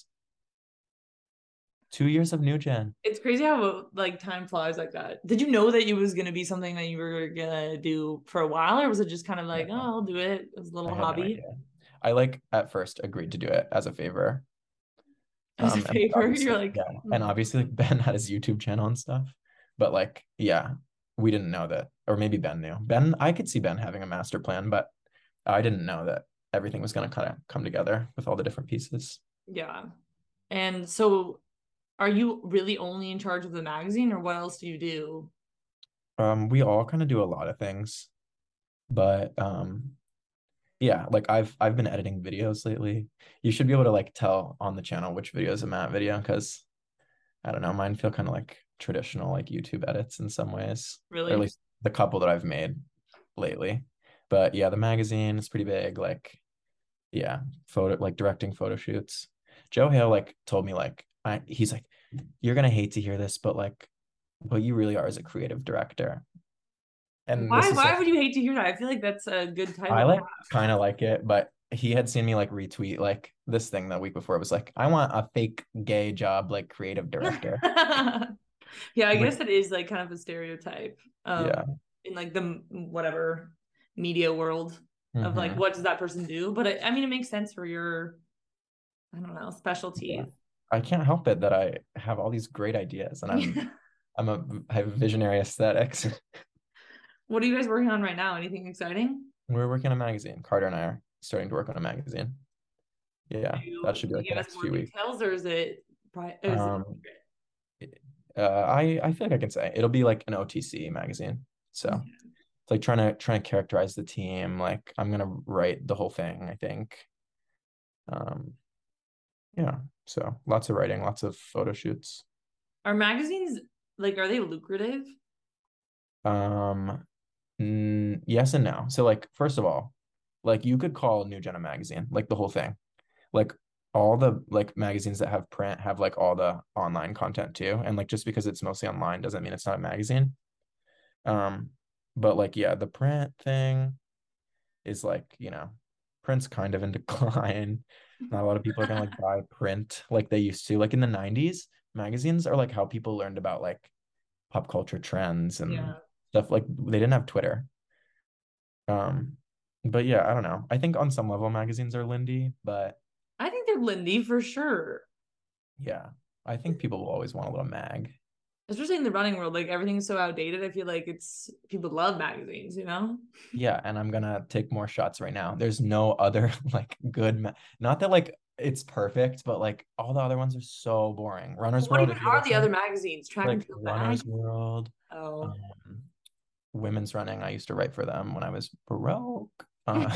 2 years of New Gen. It's crazy how like time flies like that. Did you know that it was going to be something that you were going to do for a while, or was it just kind of like, oh, I'll do it as a little hobby? No, I like at first agreed to do it as a favor. As a favor? You're like... Yeah. And obviously like, Ben had his YouTube channel and stuff. But like, yeah, we didn't know that. Or maybe Ben knew. I could see Ben having a master plan, but I didn't know that everything was going to kind of come together with all the different pieces. Yeah. And so are you really only in charge of the magazine or what else do you do? We all kind of do a lot of things. But yeah, like I've been editing videos lately. You should be able to like tell on the channel which video is a Matt video because I don't know, mine feel kind of like traditional like YouTube edits in some ways. Really? Or at least the couple that I've made lately. But yeah, the magazine is pretty big. Like, yeah, directing photo shoots. Joe Hale like told me like he's like, you're gonna hate to hear this, but like what you really are is a creative director. And why would you hate to hear that? I feel like that's a good title. I like kind of like it, but he had seen me like retweet like this thing the week before. It was like, I want a fake gay job like creative director. Yeah, I guess it is like kind of a stereotype. In like the whatever media world of like what does that person do? But I mean, it makes sense for your, I don't know, specialty. Yeah. I can't help it that I have all these great ideas and I have visionary aesthetics. What are you guys working on right now? Anything exciting? We're working on a magazine. Carter and I are starting to work on a magazine. Yeah, that should be like the next few weeks. Details, or is it? I feel like I can say it'll be like an OTC magazine. So it's like trying to characterize the team. Like I'm gonna write the whole thing, I think. Yeah. So lots of writing, lots of photo shoots. Are magazines like, are they lucrative? Yes and no. So like, first of all, like you could call New Gen a magazine, like the whole thing. Like all the like magazines that have print have like all the online content too. And like just because it's mostly online doesn't mean it's not a magazine. But like, yeah, the print thing is like, you know, print's kind of in decline. Not a lot of people are gonna like buy print like they used to. Like in the 90s, magazines are like how people learned about like pop culture trends and Yeah. stuff. Like they didn't have Twitter. Um, but yeah, I don't know. I think on some level magazines are Lindy, but I think they're Lindy for sure. yeah, I think people will always want a little mag. Especially in the running world, like everything's so outdated. I feel like it's people love magazines, you know? Yeah, and I'm gonna take more shots right now. There's no other like good not that like it's perfect, but like all the other ones are so boring. Runner's What World, even if you are the other listen, magazines? Track and like Field Mag? Runner's World, Oh. um, Women's Running. I used to write for them when I was broke.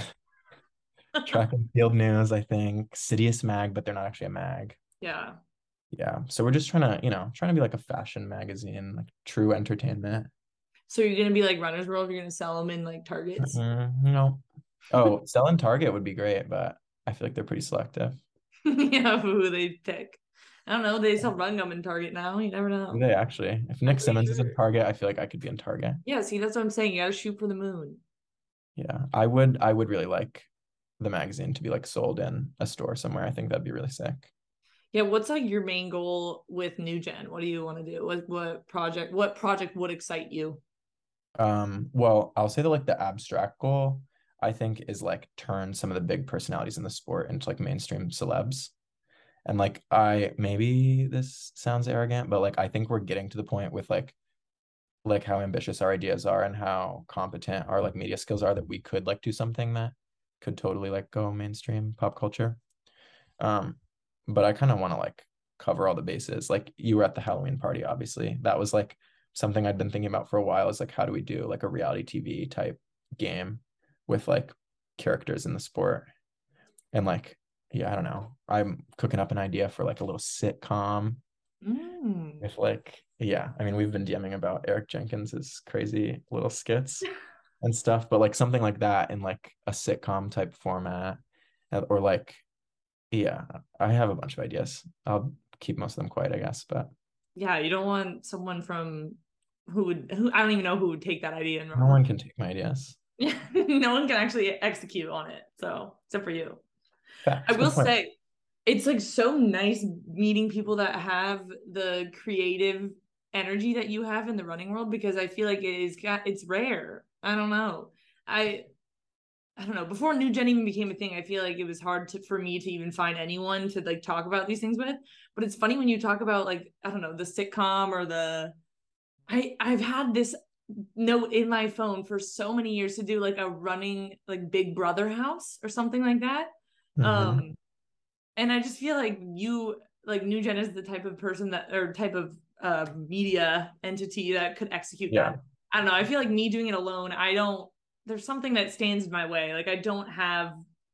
Track and Field News, I think. Citius Mag, but they're not actually a mag. Yeah. Yeah. So we're just trying to, trying to be like a fashion magazine, like true entertainment. So you're gonna be like Runner's World, you're gonna sell them in like Targets? No. Oh, selling Target would be great, but I feel like they're pretty selective. Yeah, who they pick. I don't know. They sell run gum in Target now. You never Do know. they actually? If I'm Nick pretty Simmons is in sure. Target, I feel like I could be in Target. Yeah, see, that's what I'm saying. You gotta shoot for the moon. Yeah. I would really like the magazine to be like sold in a store somewhere. I think that'd be really sick. Yeah, what's like your main goal with New Gen? What do you want to do? What project would excite you? Well, I'll say that like the abstract goal, I think, is like turn some of the big personalities in the sport into like mainstream celebs. And like maybe this sounds arrogant, but like I think we're getting to the point with like how ambitious our ideas are and how competent our like media skills are that we could like do something that could totally like go mainstream pop culture. Um, but I kind of want to like cover all the bases. Like you were at the Halloween party, obviously. That was like something I'd been thinking about for a while is like how do we do like a reality TV type game with like characters in the sport? And like, yeah, I don't know. I'm cooking up an idea for like a little sitcom Mm. with like, yeah, I mean, we've been DMing about Eric Jenkins's crazy little skits and stuff, but like something like that in like a sitcom type format, or like, yeah, I have a bunch of ideas. I'll keep most of them quiet, I guess, but Yeah, you don't want someone from who I don't even know who would take that idea and no run with one it. can take my ideas. Yeah, no one can actually execute on it. So, except for you. I Facts. will Good point. say, it's like so nice meeting people that have the creative energy that you have in the running world because I feel like it's rare. I don't know. I I don't know. Before New Gen even became a thing, I feel like it was hard for me to even find anyone to like talk about these things with. But it's funny when you talk about like, I don't know, the sitcom or I've had this note in my phone for so many years to do like a running like Big Brother house or something like that. Mm-hmm. Um and I just feel like New Gen is the type of person that or type of media entity that could execute Yeah. that. I don't know. I feel like me doing it alone, I don't there's something that stands in my way. Like I don't have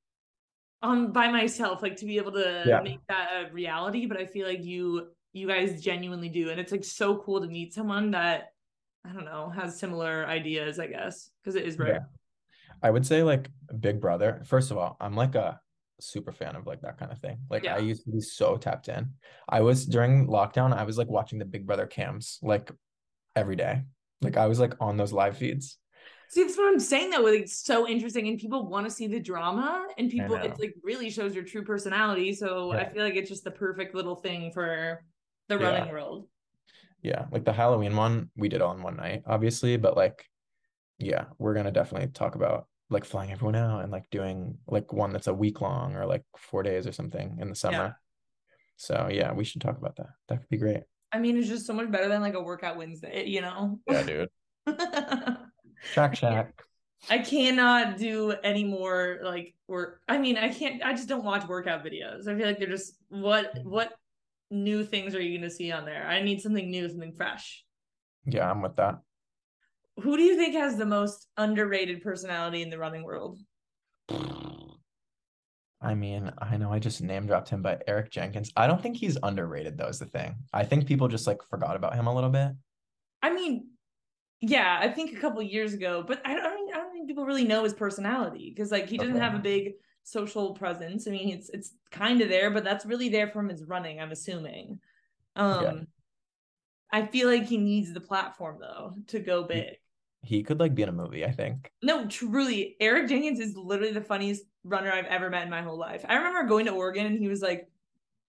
by myself like to be able to Yeah. make that a reality, but I feel like you guys genuinely do. And it's like so cool to meet someone that I don't know, has similar ideas, I guess, because it is Yeah. rare. I would say like Big Brother. First of all, I'm like a super fan of like that kind of thing. Like I Yeah. used to be so tapped in. I was during lockdown, I was like watching the Big Brother cams like every day. Like I was like on those live feeds. See, that's what I'm saying though. It's so interesting, and people want to see the drama, and I people, it's know. like really shows your true personality. So I Yeah. feel like it's just the perfect little thing for the Yeah. running world. Yeah. Like the Halloween one, we did on one night, obviously, but like, yeah, we're gonna definitely talk about like flying everyone out and like doing like one that's a week long or like 4 days or something in the Yeah. summer. So yeah, we should talk about that. That could be great. I mean, it's just so much better than like a workout Wednesday, you know? Yeah, dude. I Track Shack. I cannot do any more like work. I mean, I just don't watch workout videos. I feel like they're just what new things are you gonna see on there? I need something new, something fresh. Yeah, I'm with that. Who do you think has the most underrated personality in the running world? I mean, I know I just name dropped him, but Eric Jenkins, I don't think he's underrated though, is the thing. I think people just like forgot about him a little bit. I mean, yeah, I think a couple years ago, but I don't think people really know his personality because like he doesn't Okay. have a big social presence. I mean, it's kind of there, but that's really there from his running, I'm assuming. Yeah. Um, I feel like he needs the platform though to go He, big. he could like be in a movie, I think. No, truly, Eric Jenkins is literally the funniest runner I've ever met in my whole life. I remember going to Oregon and he was like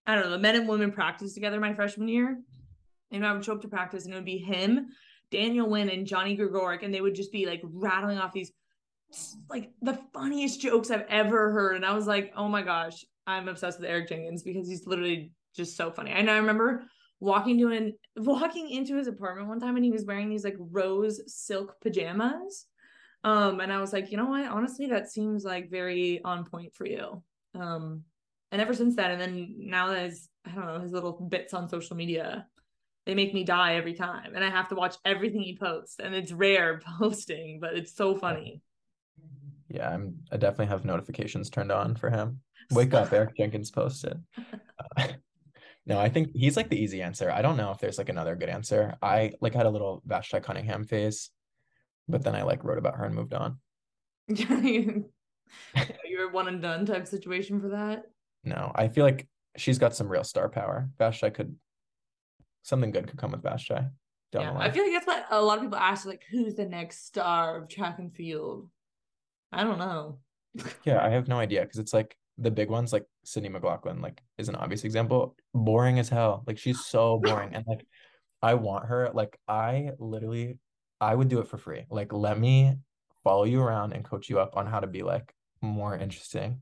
I don't know, the men and women practice together my freshman year. And I would show up to practice and it would be him, Daniel Wynn, and Johnny Gregoric. And they would just be like rattling off these like the funniest jokes I've ever heard. And I was like, oh my gosh, I'm obsessed with Eric Jenkins because he's literally just so funny. And I remember walking into his apartment one time and he was wearing these like rose silk pajamas. And I was like, you know what? Honestly, that seems like very on point for you. And ever since then, and then now that I don't know, his little bits on social media, they make me die every time. And I have to watch everything he posts. And it's rare posting, but it's so funny. Yeah, I definitely have notifications turned on for him. Wake up, Eric Jenkins posted. No, I think he's like the easy answer. I don't know if there's like another good answer. I like had a little Vashti Cunningham phase, but then I like wrote about her and moved on. You're one and done type situation for that. No, I feel like she's got some real star power. Something good could come with Vashti. I feel like that's what a lot of people ask, like, who's the next star of track and field? I don't know. Yeah, I have no idea because it's like the big ones, like Sydney McLaughlin, like is an obvious example. Boring as hell. Like she's so boring, and like I want her. Like I would do it for free. Like let me follow you around and coach you up on how to be like more interesting.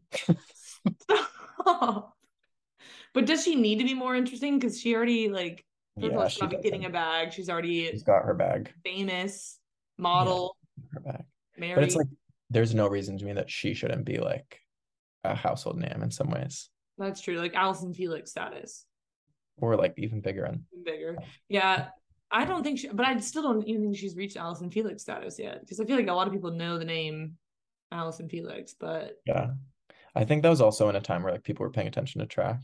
But does she need to be more interesting? Because she already like she's getting a bag. She's got her bag. Famous model. Yeah, her bag. Married. But it's like there's no reason to me that she shouldn't be like a household name in some ways. That's true. Like Allison Felix status. Or like even bigger. Yeah. I don't think but I still don't even think she's reached Allison Felix status yet. Because I feel like a lot of people know the name Allison Felix, but yeah. I think that was also in a time where like people were paying attention to track.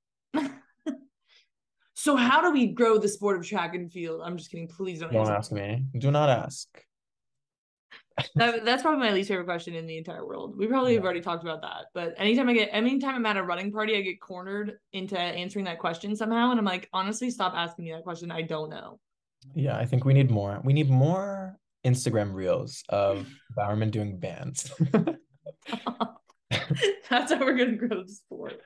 So how do we grow the sport of track and field? I'm just kidding. Please don't ask me. Do not ask. That's probably my least favorite question in the entire world. We probably have already talked about that. But anytime I'm at a running party, I get cornered into answering that question somehow. And I'm like, honestly, stop asking me that question. I don't know. Yeah, I think we need more. We need more Instagram reels of Bowerman doing bands. That's how we're gonna grow the sport.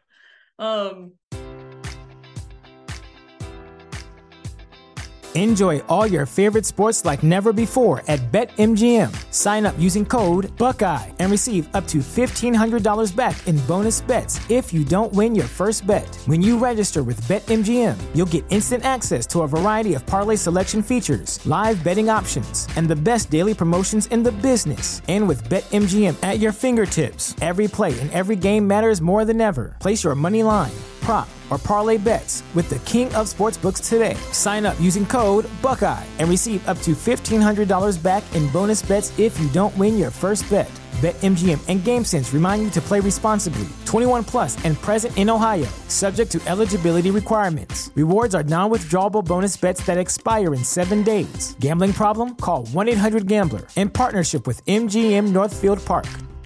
Enjoy all your favorite sports like never before at BetMGM. Sign up using code Buckeye and receive up to $1,500 back in bonus bets if you don't win your first bet. When you register with BetMGM, you'll get instant access to a variety of parlay selection features, live betting options, and the best daily promotions in the business. And with BetMGM at your fingertips, every play and every game matters more than ever. Place your money line, prop, or parlay bets with the king of sportsbooks today. Sign up using code Buckeye and receive up to $1,500 back in bonus bets if you don't win your first bet. BetMGM and GameSense remind you to play responsibly. 21 plus and present in Ohio, subject to eligibility requirements. Rewards are non-withdrawable bonus bets that expire in 7 days. Gambling problem? Call 1-800-GAMBLER in partnership with MGM Northfield Park.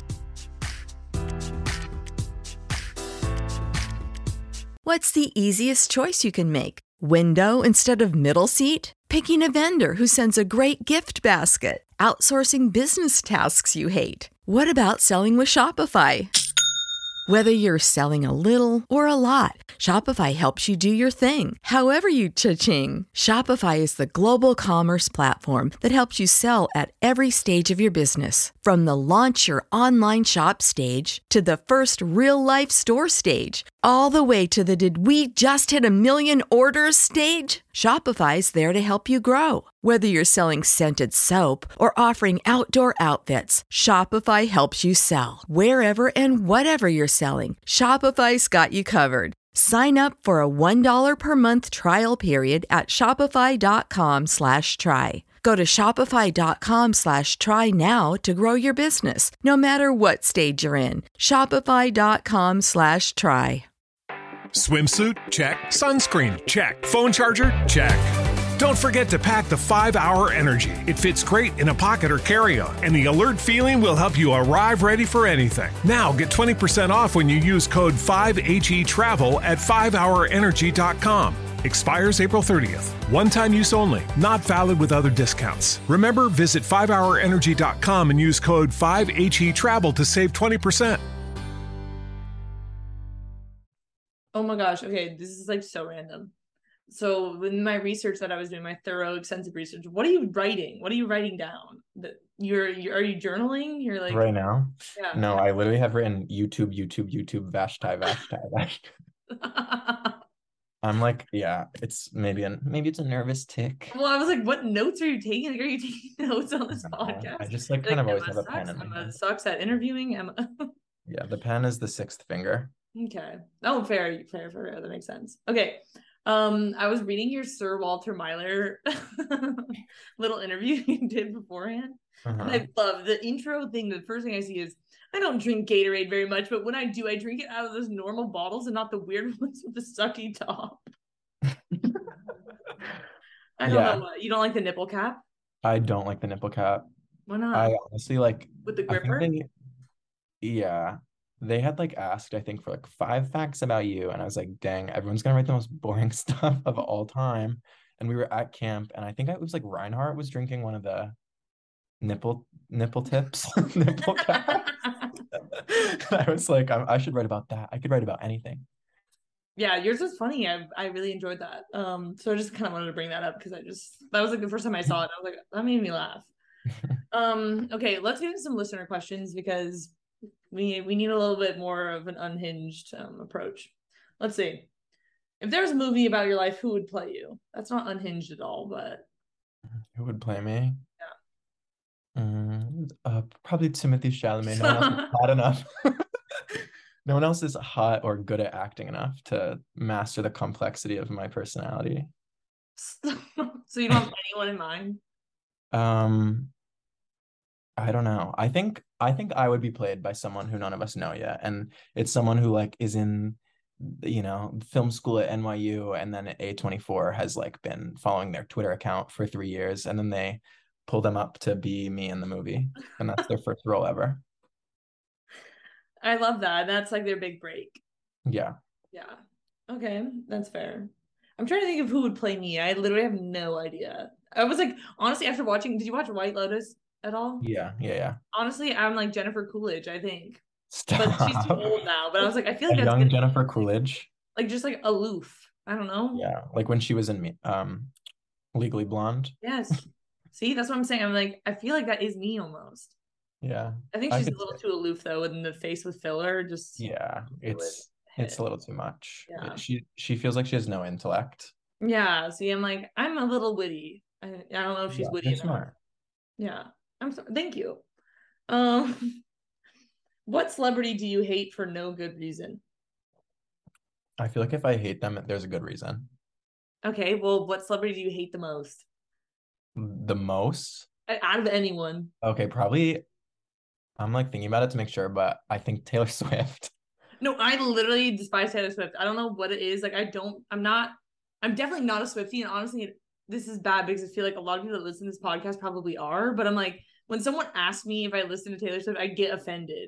What's the easiest choice you can make? Window instead of middle seat? Picking a vendor who sends a great gift basket? Outsourcing business tasks you hate? What about selling with Shopify? Whether you're selling a little or a lot, Shopify helps you do your thing, however you cha-ching. Shopify is the global commerce platform that helps you sell at every stage of your business. From the launch your online shop stage to the first real-life store stage, all the way to the did we just hit 1 million orders stage. Shopify's there to help you grow. Whether you're selling scented soap or offering outdoor outfits, Shopify helps you sell. Wherever and whatever you're selling, Shopify's got you covered. Sign up for a $1 per month trial period at shopify.com/try. Go to shopify.com/try now to grow your business, no matter what stage you're in. Shopify.com/try. Swimsuit? Check. Sunscreen? Check. Phone charger? Check. Don't forget to pack the 5-Hour Energy. It fits great in a pocket or carry-on, and the alert feeling will help you arrive ready for anything. Now get 20% off when you use code 5HETRAVEL at 5hourenergy.com. Expires April 30th. One-time use only. Not valid with other discounts. Remember, visit 5hourenergy.com and use code 5HETRAVEL to save 20%. Oh my gosh. Okay, this is like so random. So in my research that I was doing, my thorough, extensive research, what are you writing? What are you writing down? That are you journaling? You're like, Right now? yeah. No, I literally have written YouTube, Vashti, Vashti, Vashti. I'm like, yeah, maybe it's a nervous tick. Well, I was like, what notes are you taking? Like, are you taking notes on this No, podcast? I just like You're kind like, of always Emma have a pen sucks. in my Emma hand. sucks at interviewing. Emma. Yeah, the pen is the sixth finger. Okay. Oh, fair. That makes sense. Okay. I was reading your Sir Walter Myler little interview you did beforehand. And I love the intro thing. The first thing I see is I don't drink Gatorade very much, but when I do, I drink it out of those normal bottles and not the weird ones with the sucky top. I don't know what. You don't like the nipple cap? I don't like the nipple cap. Why not? I honestly like With the I think gripper? they had like asked, I think, for like 5 facts about you, and I was like, dang, everyone's gonna write the most boring stuff of all time. And we were at camp, and I think it was like Reinhardt was drinking one of the nipple tips, nipple caps. I was like, I should write about that. I could write about anything. Yeah, yours was funny. I really enjoyed that. So I just kind of wanted to bring that up because that was like the first time I saw it. I was like, that made me laugh. Okay, let's get into some listener questions because we need a little bit more of an unhinged approach. Let's see. If there was a movie about your life, who would play you? That's not unhinged at all, but Who would play me? Yeah. Probably Timothée Chalamet. No one else is hot enough. No one else is hot or good at acting enough to master the complexity of my personality. So you don't have anyone in mind? I don't know. I think I would be played by someone who none of us know yet, and it's someone who like is in, film school at NYU, and then at A24 has like been following their Twitter account for 3 years, and then they pull them up to be me in the movie, and that's their first role ever. I love that. That's like their big break. Yeah. Yeah. Okay, that's fair. I'm trying to think of who would play me. I literally have no idea. I was like, honestly, after watching, did you watch White Lotus at all? Yeah. Honestly, I'm like Jennifer Coolidge, I think. Stop. But she's too old now. But I was like, I feel like that's young Jennifer Coolidge. like just like aloof. I don't know. Yeah, like when she was in Legally Blonde. Yes. See, that's what I'm saying. I'm like, I feel like that is me almost. Yeah. I think she's a little too aloof though, in the face with filler. Just it's a little too much. Yeah. She feels like she has no intellect. Yeah. See, I'm like, I'm a little witty. I don't know if she's witty enough. Smart. Yeah. Thank you. What celebrity do you hate for no good reason? I feel like if I hate them, there's a good reason. Okay, well, what celebrity do you hate the most? The most? Out of anyone. Okay, probably. I'm like thinking about it to make sure, but I think Taylor Swift. No, I literally despise Taylor Swift. I don't know what it is. Like, I'm definitely not a Swiftie. And honestly, this is bad because I feel like a lot of people that listen to this podcast probably are. But I'm like, when someone asks me if I listen to Taylor Swift, I get offended.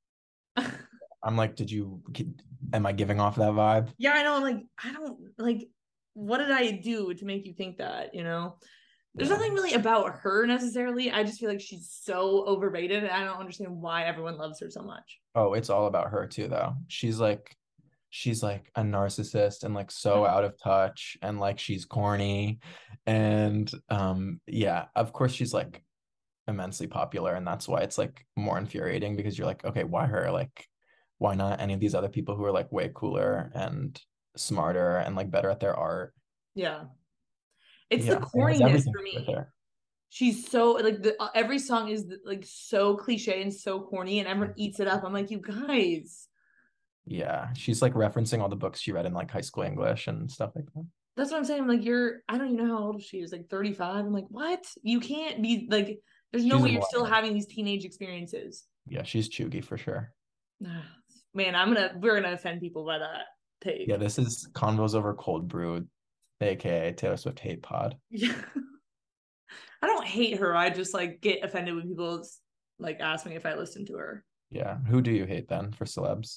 I'm like, am I giving off that vibe? Yeah, I know. I'm like, I don't like, what did I do to make you think that, There's nothing really about her necessarily. I just feel like she's so overrated, and I don't understand why everyone loves her so much. Oh, it's all about her too, though. She's like a narcissist and like so out of touch, and like she's corny, and yeah, of course she's like immensely popular, and that's why it's like more infuriating because you're like, okay, why her? Like, why not any of these other people who are like way cooler and smarter and like better at their art? Yeah. It's the corniness for me. She's so like every song is like so cliche and so corny, and everyone eats it up. I'm like, you guys. Yeah, she's like referencing all the books she read in like high school English and stuff like that. That's what I'm saying. I'm like, I don't even know how old she is, like 35. I'm like, what? You can't be like, there's no way you're still having these teenage experiences. Yeah, she's chuggy for sure. Man, we're gonna offend people by that take. Yeah, this is Convos Over Cold Brew, aka Taylor Swift hate pod. Yeah. I don't hate her. I just like get offended when people like ask me if I listen to her. Yeah. Who do you hate then for celebs?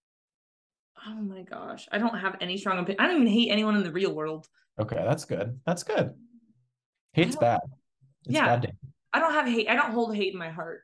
Oh my gosh. I don't have any strong opinion. I don't even hate anyone in the real world. Okay, that's good. That's good. Hate's bad. It's bad. I don't have hate. I don't hold hate in my heart,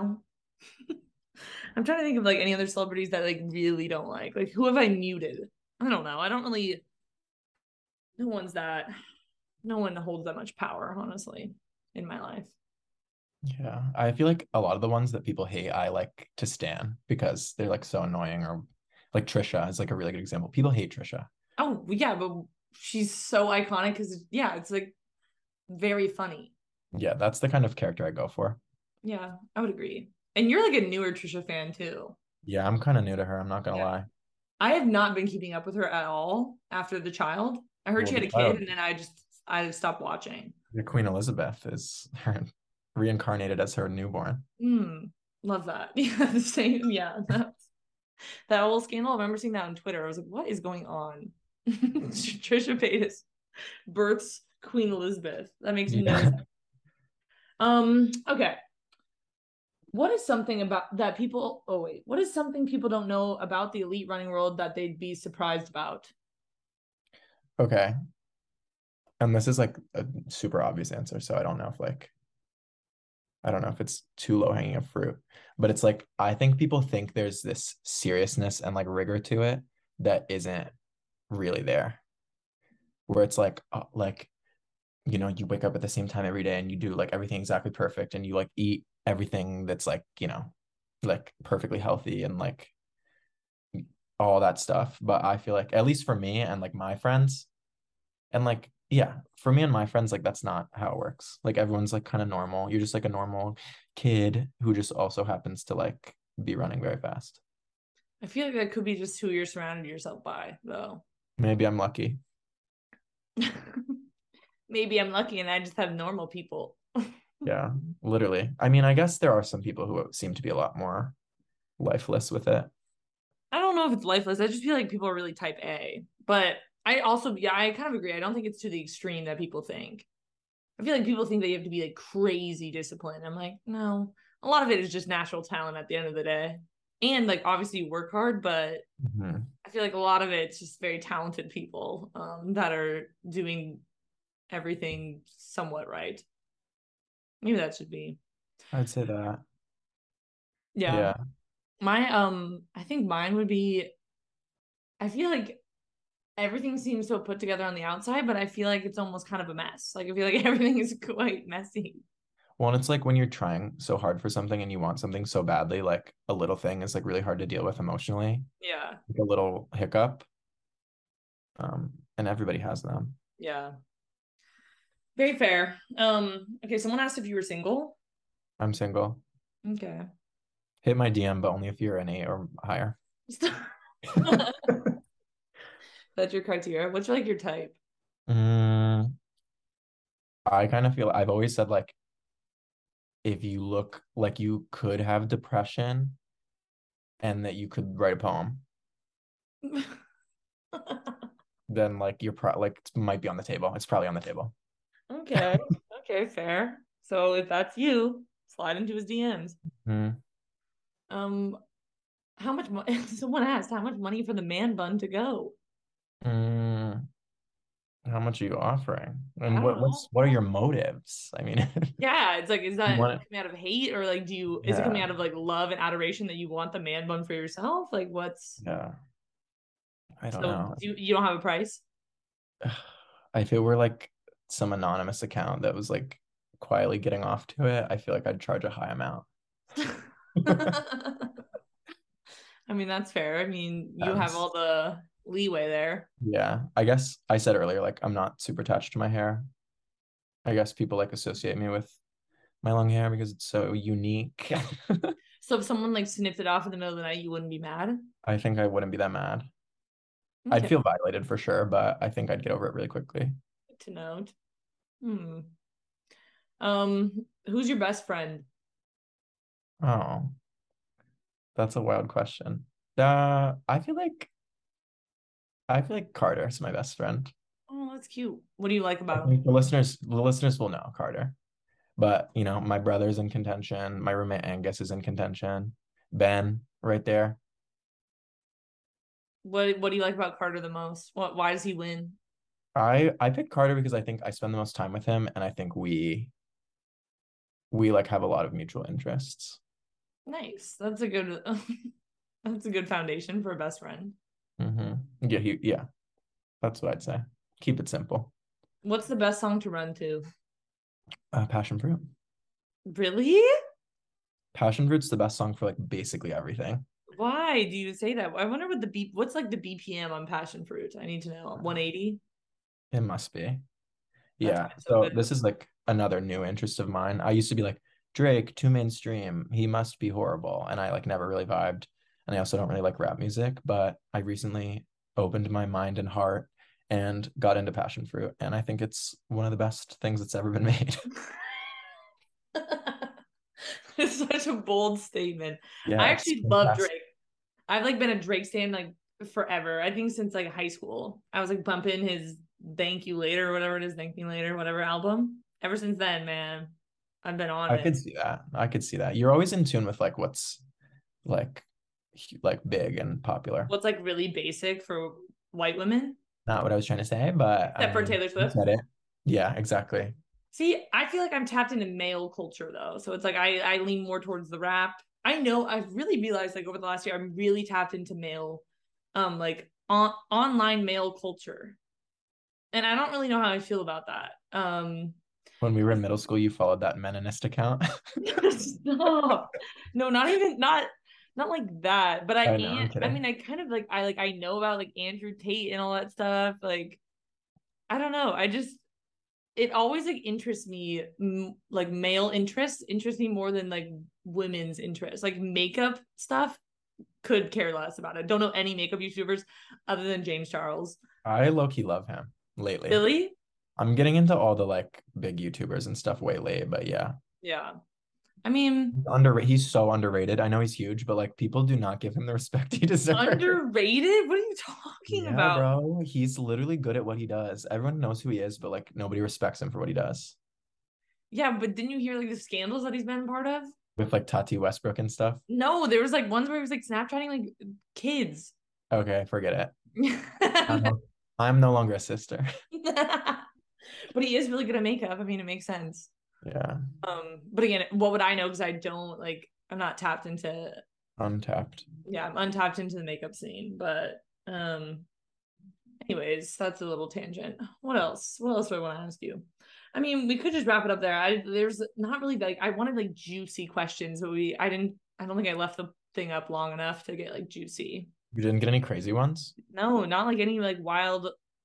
I'm trying to think of like any other celebrities that like really don't like. Like, who have I muted? I don't know. I don't really. No one's that. No one holds that much power, honestly, in my life. Yeah, I feel like a lot of the ones that people hate, I like to stan because they're like so annoying, or like Trisha is like a really good example. People hate Trisha. Oh yeah, but she's so iconic because yeah, it's like very funny. Yeah, that's the kind of character I go for. Yeah, I would agree. And you're like a newer Trisha fan too. Yeah, I'm kind of new to her. I'm not gonna Yeah. lie. I have not been keeping up with her at all after The Child. I heard Well, she had The a kid, Child, and then I stopped watching. the Queen Elizabeth is her reincarnated as her newborn. Love that. Yeah, the same. Yeah, that whole scandal. I remember seeing that on Twitter. I was like, what is going on? Trisha Paytas births Queen Elizabeth. That makes no Yeah. sense. Okay. What is something about that people what is something people don't know about the elite running world that they'd be surprised about? Okay. And this is like a super obvious answer, so I don't know if it's too low hanging of fruit, but it's like I think people think there's this seriousness and like rigor to it that isn't really there. Where it's like you wake up at the same time every day and you do like everything exactly perfect and you like eat everything that's like, like perfectly healthy and like all that stuff. But I feel like at least for me and like my friends and like yeah, for me and my friends, like that's not how it works. Like everyone's like kind of normal. You're just like a normal kid who just also happens to like be running very fast. I feel like that could be just who you're surrounded yourself by, though. Maybe I'm lucky. Maybe I'm lucky and I just have normal people. Yeah, literally. I mean, I guess there are some people who seem to be a lot more lifeless with it. I don't know if it's lifeless. I just feel like people are really type A. But I also, yeah, I kind of agree. I don't think it's to the extreme that people think. I feel like people think that you have to be like crazy disciplined. I'm like, no. A lot of it is just natural talent at the end of the day. And like obviously you work hard, but I feel like a lot of it's just very talented people that are doing everything somewhat right. Maybe that should be. I'd say that. Yeah. Yeah. I think mine would be I feel like everything seems so put together on the outside, but I feel like it's almost kind of a mess. Like I feel like everything is quite messy. Well, and it's like when you're trying so hard for something and you want something so badly, like a little thing is like really hard to deal with emotionally. Yeah. Like a little hiccup. And everybody has them. Yeah. Very fair. Okay, someone asked if you were single. I'm single. Okay. Hit my DM, but only if you're an 8 or higher. That's your criteria. What's like your type? I kind of feel I've always said like if you look like you could have depression and that you could write a poem, then like you're like it might be on the table. It's probably on the table. Okay. Okay, fair. So if that's you, slide into his DMs. How much money? Someone asked how much money for the man bun to go. How much are you offering? And I don't know. what are your motives? I mean, Yeah, it's like, is that coming out of hate or like is it coming out of like love and adoration that you want the man bun for yourself? Like what's yeah. I don't know. You don't have a price? If it were like some anonymous account that was like quietly getting off to it, I feel like I'd charge a high amount. I mean, that's fair. I mean, you have all the leeway there. Yeah. I guess I said earlier, like I'm not super attached to my hair. I guess people like associate me with my long hair because it's so unique. So if someone like snipped it off in the middle of the night, you wouldn't be mad? I think I wouldn't be that mad. Okay. I'd feel violated for sure, but I think I'd get over it really quickly. Good to note. Who's your best friend? Oh, that's a wild question. I feel like Carter is my best friend. Oh, that's cute. What do you like I about think the listeners will know Carter. But my brother's in contention. My roommate Angus is in contention. Ben, right there. What do you like about Carter the most? Why does he win? I picked Carter because I think I spend the most time with him, and I think we like have a lot of mutual interests. Nice. That's a good that's a good foundation for a best friend. Yeah, that's what I'd say. Keep it simple. What's the best song to run to? Passion fruit. Really? Passion fruit's the best song for like basically everything. Why do you say that? I wonder what what's like the BPM on passion fruit? I need to know. 180? It must be. That's Yeah. why it's so So good. this is like another new interest of mine. I used to be like, Drake, too mainstream. He must be horrible. And I like never really vibed. And I also don't really like rap music, but I recently opened my mind and heart and got into passion fruit. And I think it's one of the best things that's ever been made. It's such a bold statement. Yeah, I it's actually love fantastic. Drake. I've like been a Drake stan like forever. I think since like high school. I was like bumping his Thank You Later or whatever it is, Thank Me Later, whatever album. Ever since then, man, I've been on I it. could see that. I could see that. You're always in tune with like what's like big and popular. What's like really basic for white women, Not what I was trying to say, but I except for mean, Taylor you Swift. said it. Yeah, exactly. See, I feel like I'm tapped into male culture though. So it's like I lean more towards the rap. I know I've really realized like over the last year, I'm really tapped into male, like online male culture. And I don't really know how I feel about that. When we were in middle school, you followed that Meninist account. Stop. No, not like that. But I I know, I'm am. I kidding. mean, I kind of like I know about like Andrew Tate and all that stuff. Like I don't know. I just it always like interests me like male interests me more than like women's interests. Like makeup stuff could care less about it. Don't know any makeup YouTubers other than James Charles. I low-key love him lately. Billy? I'm getting into all the like big YouTubers and stuff way late, but yeah. Yeah. I mean, He's so underrated. I know he's huge, but like people do not give him the respect he deserves. underrated? What are you talking Yeah, about? bro. He's literally good at what he does. Everyone knows who he is, but like nobody respects him for what he does. Yeah, but didn't you hear like the scandals that he's been part of? With like Tati Westbrook and stuff. No, there was like ones where he was like Snapchatting like kids. Okay, forget it. I'm no longer a sister. But he is really good at makeup. I mean, it makes sense. Yeah. But again, what would I know? Because I don't like I'm not tapped into Untapped. yeah, I'm untapped into the makeup scene. But anyways, that's a little tangent. What else? What else do I want to ask you? I mean, we could just wrap it up there. There's not really like I wanted like juicy questions, but I don't think I left the thing up long enough to get like juicy. You didn't get any crazy ones? No, not like any like wild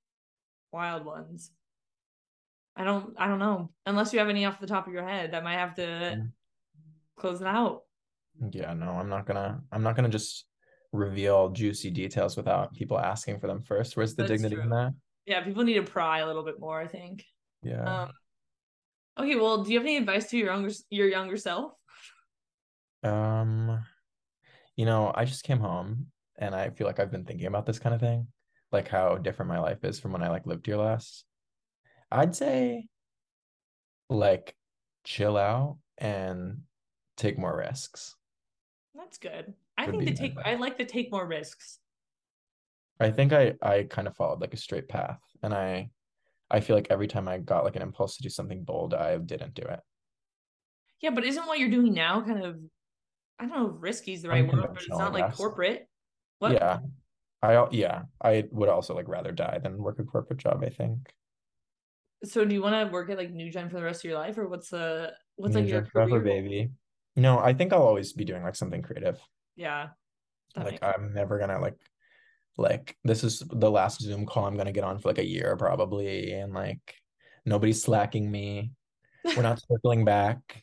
ones. I don't know. Unless you have any off the top of your head, that might have to close it out. Yeah, no, I'm not gonna just reveal juicy details without people asking for them first. Where's the That's dignity true. in that? Yeah, people need to pry a little bit more, I think. Yeah. Okay, well, do you have any advice to your younger self? Um, I just came home and I feel like I've been thinking about this kind of thing, like how different my life is from when I like lived here last. I'd say like chill out and take more risks That's good. I would think be to my take advice. I like to take more risks. I think I kind of followed like a straight path and I feel like every time I got like an impulse to do something bold, I didn't do it. Yeah, but isn't what you're doing now kind of I don't know if risky is the right word, but it's Unconventional, I not like guess. corporate. What? Yeah. I would also like rather die than work a corporate job, I think. So do you want to work at like New Gen for the rest of your life, or what's like New your Gen forever, career goal? baby. No, I think I'll always be doing like something creative. Yeah, that Like makes I'm never gonna like this is the last Zoom call I'm gonna get on for like a year probably, and like nobody's slacking me. We're not circling back.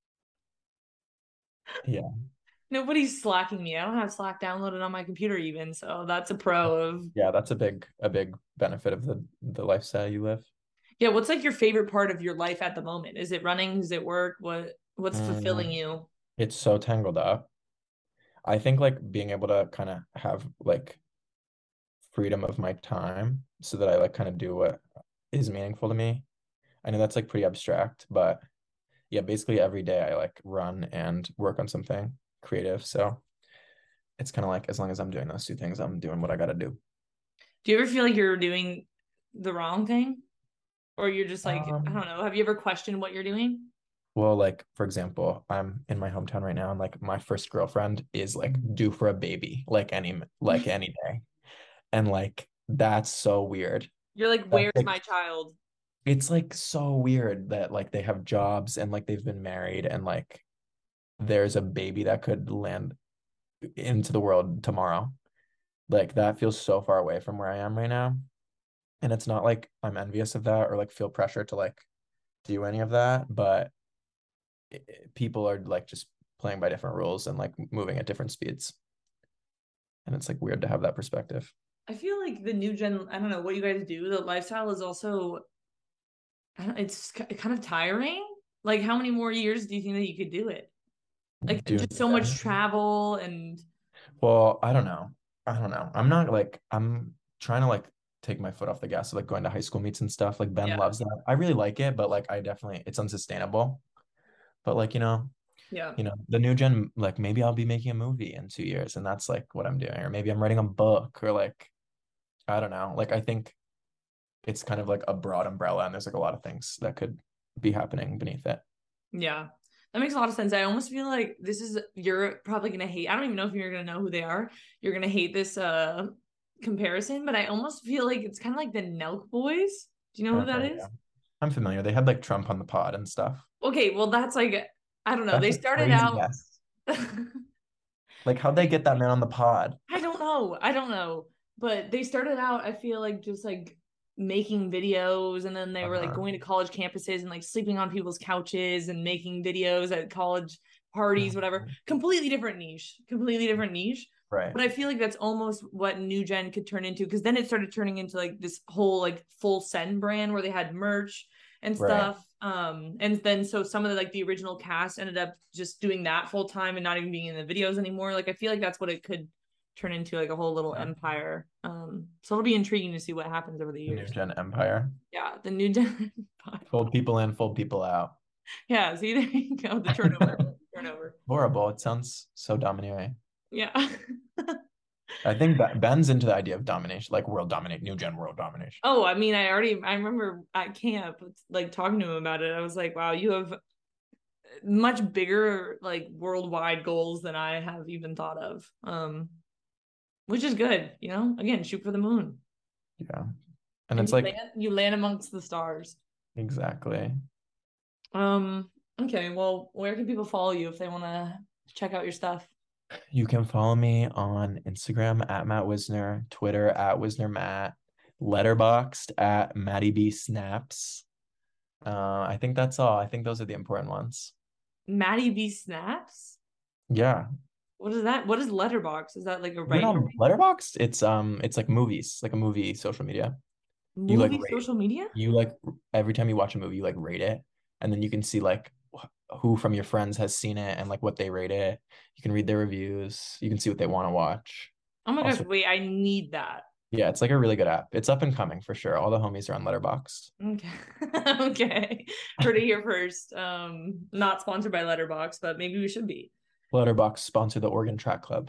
Yeah. nobody's slacking me. I don't have Slack downloaded on my computer even, so that's a pro of Yeah, that's a big benefit of the lifestyle you live. yeah. What's like your favorite part of your life at the moment? Is it running? Is it work? What's fulfilling Mm, you? it's so tangled up. I think like being able to kind of have like freedom of my time so that I like kind of do what is meaningful to me. I know that's like pretty abstract, but yeah, basically every day I like run and work on something creative. So it's kind of like as long as I'm doing those two things, I'm doing what I gotta do. Do you ever feel like you're doing the wrong thing? Or you're just like, I Um, don't know. Have you ever questioned what you're doing? well, like for example, I'm in my hometown right now, and like my first girlfriend is like due for a baby, like any day. And like That's so weird. You're like, That's where's like, my child? it's like so weird that like they have jobs and like they've been married and like there's a baby that could land into the world tomorrow. Like that feels so far away from where I am right now. And it's not like I'm envious of that or like feel pressure to like do any of that, but people are like just playing by different rules and like moving at different speeds. And it's like weird to have that perspective. I feel like the new gen, I don't know what you guys do. The lifestyle is also, it's kind of tiring. Like, how many more years do you think that you could do it? Like, Doing just so that. much travel and. Well, I don't know. I'm not like I'm trying to like take my foot off the gas of like going to high school meets and stuff. Like Ben Yeah. loves that. I really like it, but like I definitely it's unsustainable. But like, Yeah. The new gen, like maybe I'll be making a movie in 2 years and that's like what I'm doing. Or maybe I'm writing a book or like I don't know. Like I think it's kind of like a broad umbrella and there's like a lot of things that could be happening beneath it. Yeah. That makes a lot of sense. I almost feel like you're probably going to hate, I don't even know if you're going to know who they are. You're going to hate this comparison, but I almost feel like it's kind of like the Nelk Boys. Do you know who that is? Yeah. I'm familiar. They had like Trump on the pod and stuff. Okay, well, that's like, I don't know. That's They a started crazy out. guess. Like how'd they get that man on the pod? I don't know. But they started out, I feel like, just like making videos, and then they were like going to college campuses and like sleeping on people's couches and making videos at college parties, whatever. Completely different niche. Right. But I feel like that's almost what New Gen could turn into, because then it started turning into like this whole like full send brand where they had merch and stuff. Right. And then so some of the like the original cast ended up just doing that full time and not even being in the videos anymore. Like I feel like that's what it could turn into, like a whole little empire. So it'll be intriguing to see what happens over the years. The New Gen empire. Yeah, the New Gen empire. Fold people in, fold people out. Yeah, see, there you go. The turnover. Horrible. It sounds so domineering. Yeah. I think Ben's into the idea of domination, like world dominate, New Gen world domination. Oh, I mean, I remember at camp, like talking to him about it. I was like, wow, you have much bigger, like worldwide goals than I have even thought of. Which is good, again, shoot for the moon. Yeah. And it's like you land amongst the stars. Exactly. Okay, well, where can people follow you if they want to check out your stuff? You can follow me on Instagram at Matt Wisner, Twitter at WisnerMatt, Letterboxd at Matty B Snaps. I think that's all. I think those are the important ones. Matty B Snaps? Yeah. What is that? What is Letterboxd? Is that like a writing? Letterboxd? It's like movies, like a movie social media. Social media? You like every time you watch a movie, you like rate it, and then you can see like who from your friends has seen it and like what they rate it. You can read their reviews. You can see what they want to watch. Oh my gosh, wait, I need that. Yeah, it's like a really good app. It's up and coming for sure. All the homies are on Letterboxd. Okay. Okay. Heard it here first. Not sponsored by Letterboxd, but maybe we should be. Letterboxd sponsor the Oregon Track Club.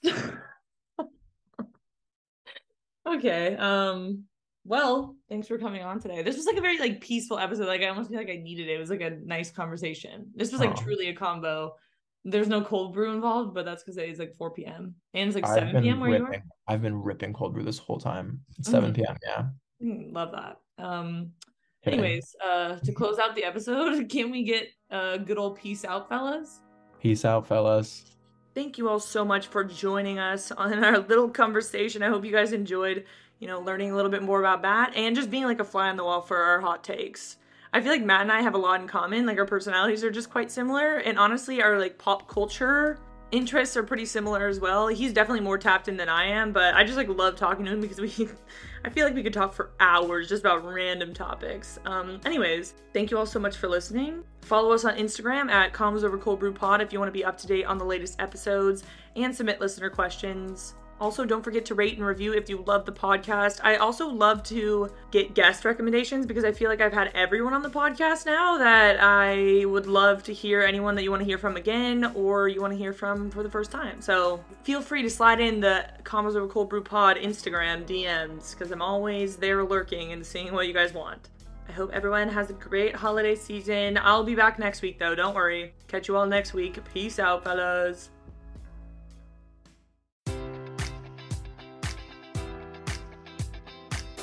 Okay. Well, thanks for coming on today. This was like a very like peaceful episode. Like I almost feel like I needed it. It was like a nice conversation. This was like truly a combo. There's no cold brew involved, but that's because it's like 4 p.m. and it's like 7 p.m. where you are. I've been ripping cold brew this whole time. It's 7 p.m. Yeah. Love that. Anyways, to close out the episode, can we get a good old peace out, fellas? Peace out, fellas. Thank you all so much for joining us on our little conversation. I hope you guys enjoyed, learning a little bit more about Matt and just being like a fly on the wall for our hot takes. I feel like Matt and I have a lot in common. Like our personalities are just quite similar, and honestly, our like pop culture interests are pretty similar as well. He's definitely more tapped in than I am, but I just like love talking to him because I feel like we could talk for hours just about random topics. Anyways, thank you all so much for listening. Follow us on Instagram at Combos Over Cold Brew Pod if you want to be up to date on the latest episodes and submit listener questions. Also, don't forget to rate and review if you love the podcast. I also love to get guest recommendations because I feel like I've had everyone on the podcast now that I would love to hear anyone that you want to hear from again or you want to hear from for the first time. So feel free to slide in the Combos Over Cold Brew Pod Instagram DMs because I'm always there lurking and seeing what you guys want. I hope everyone has a great holiday season. I'll be back next week though, don't worry. Catch you all next week. Peace out, fellas.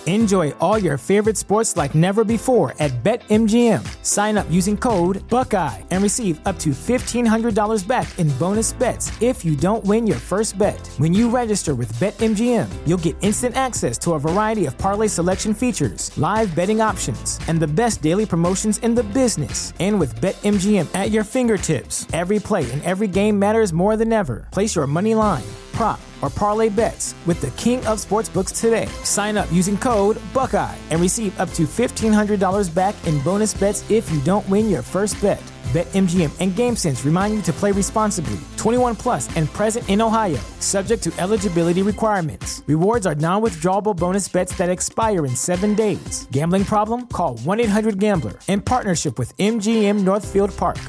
Enjoy all your favorite sports like never before at BetMGM. Sign up using code Buckeye and receive up to $1,500 back in bonus bets if you don't win your first bet. When you register with BetMGM, you'll get instant access to a variety of parlay selection features, live betting options, and the best daily promotions in the business. And with BetMGM at your fingertips, every play and every game matters more than ever. Place your money line, prop, or parlay bets with the king of sportsbooks today. Sign up using code Buckeye and receive up to $1,500 back in bonus bets if you don't win your first bet. BetMGM and GameSense remind you to play responsibly. 21 plus and present in Ohio, subject to eligibility requirements. Rewards are non-withdrawable bonus bets that expire in 7 days. Gambling problem? Call 1-800-GAMBLER in partnership with MGM Northfield Park.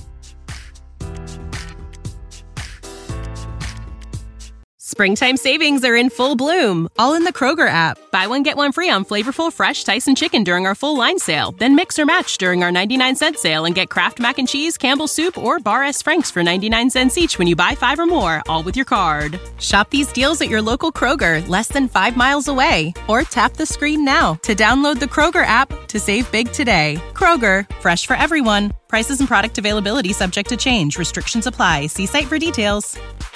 Springtime savings are in full bloom, all in the Kroger app. Buy one, get one free on flavorful fresh Tyson chicken during our full line sale. Then mix or match during our 99-cent sale and get Kraft Mac and Cheese, Campbell's Soup, or Bar S. Frank's for 99 cents each when you buy 5 or more, all with your card. Shop these deals at your local Kroger, less than 5 miles away. Or tap the screen now to download the Kroger app to save big today. Kroger, fresh for everyone. Prices and product availability subject to change. Restrictions apply. See site for details.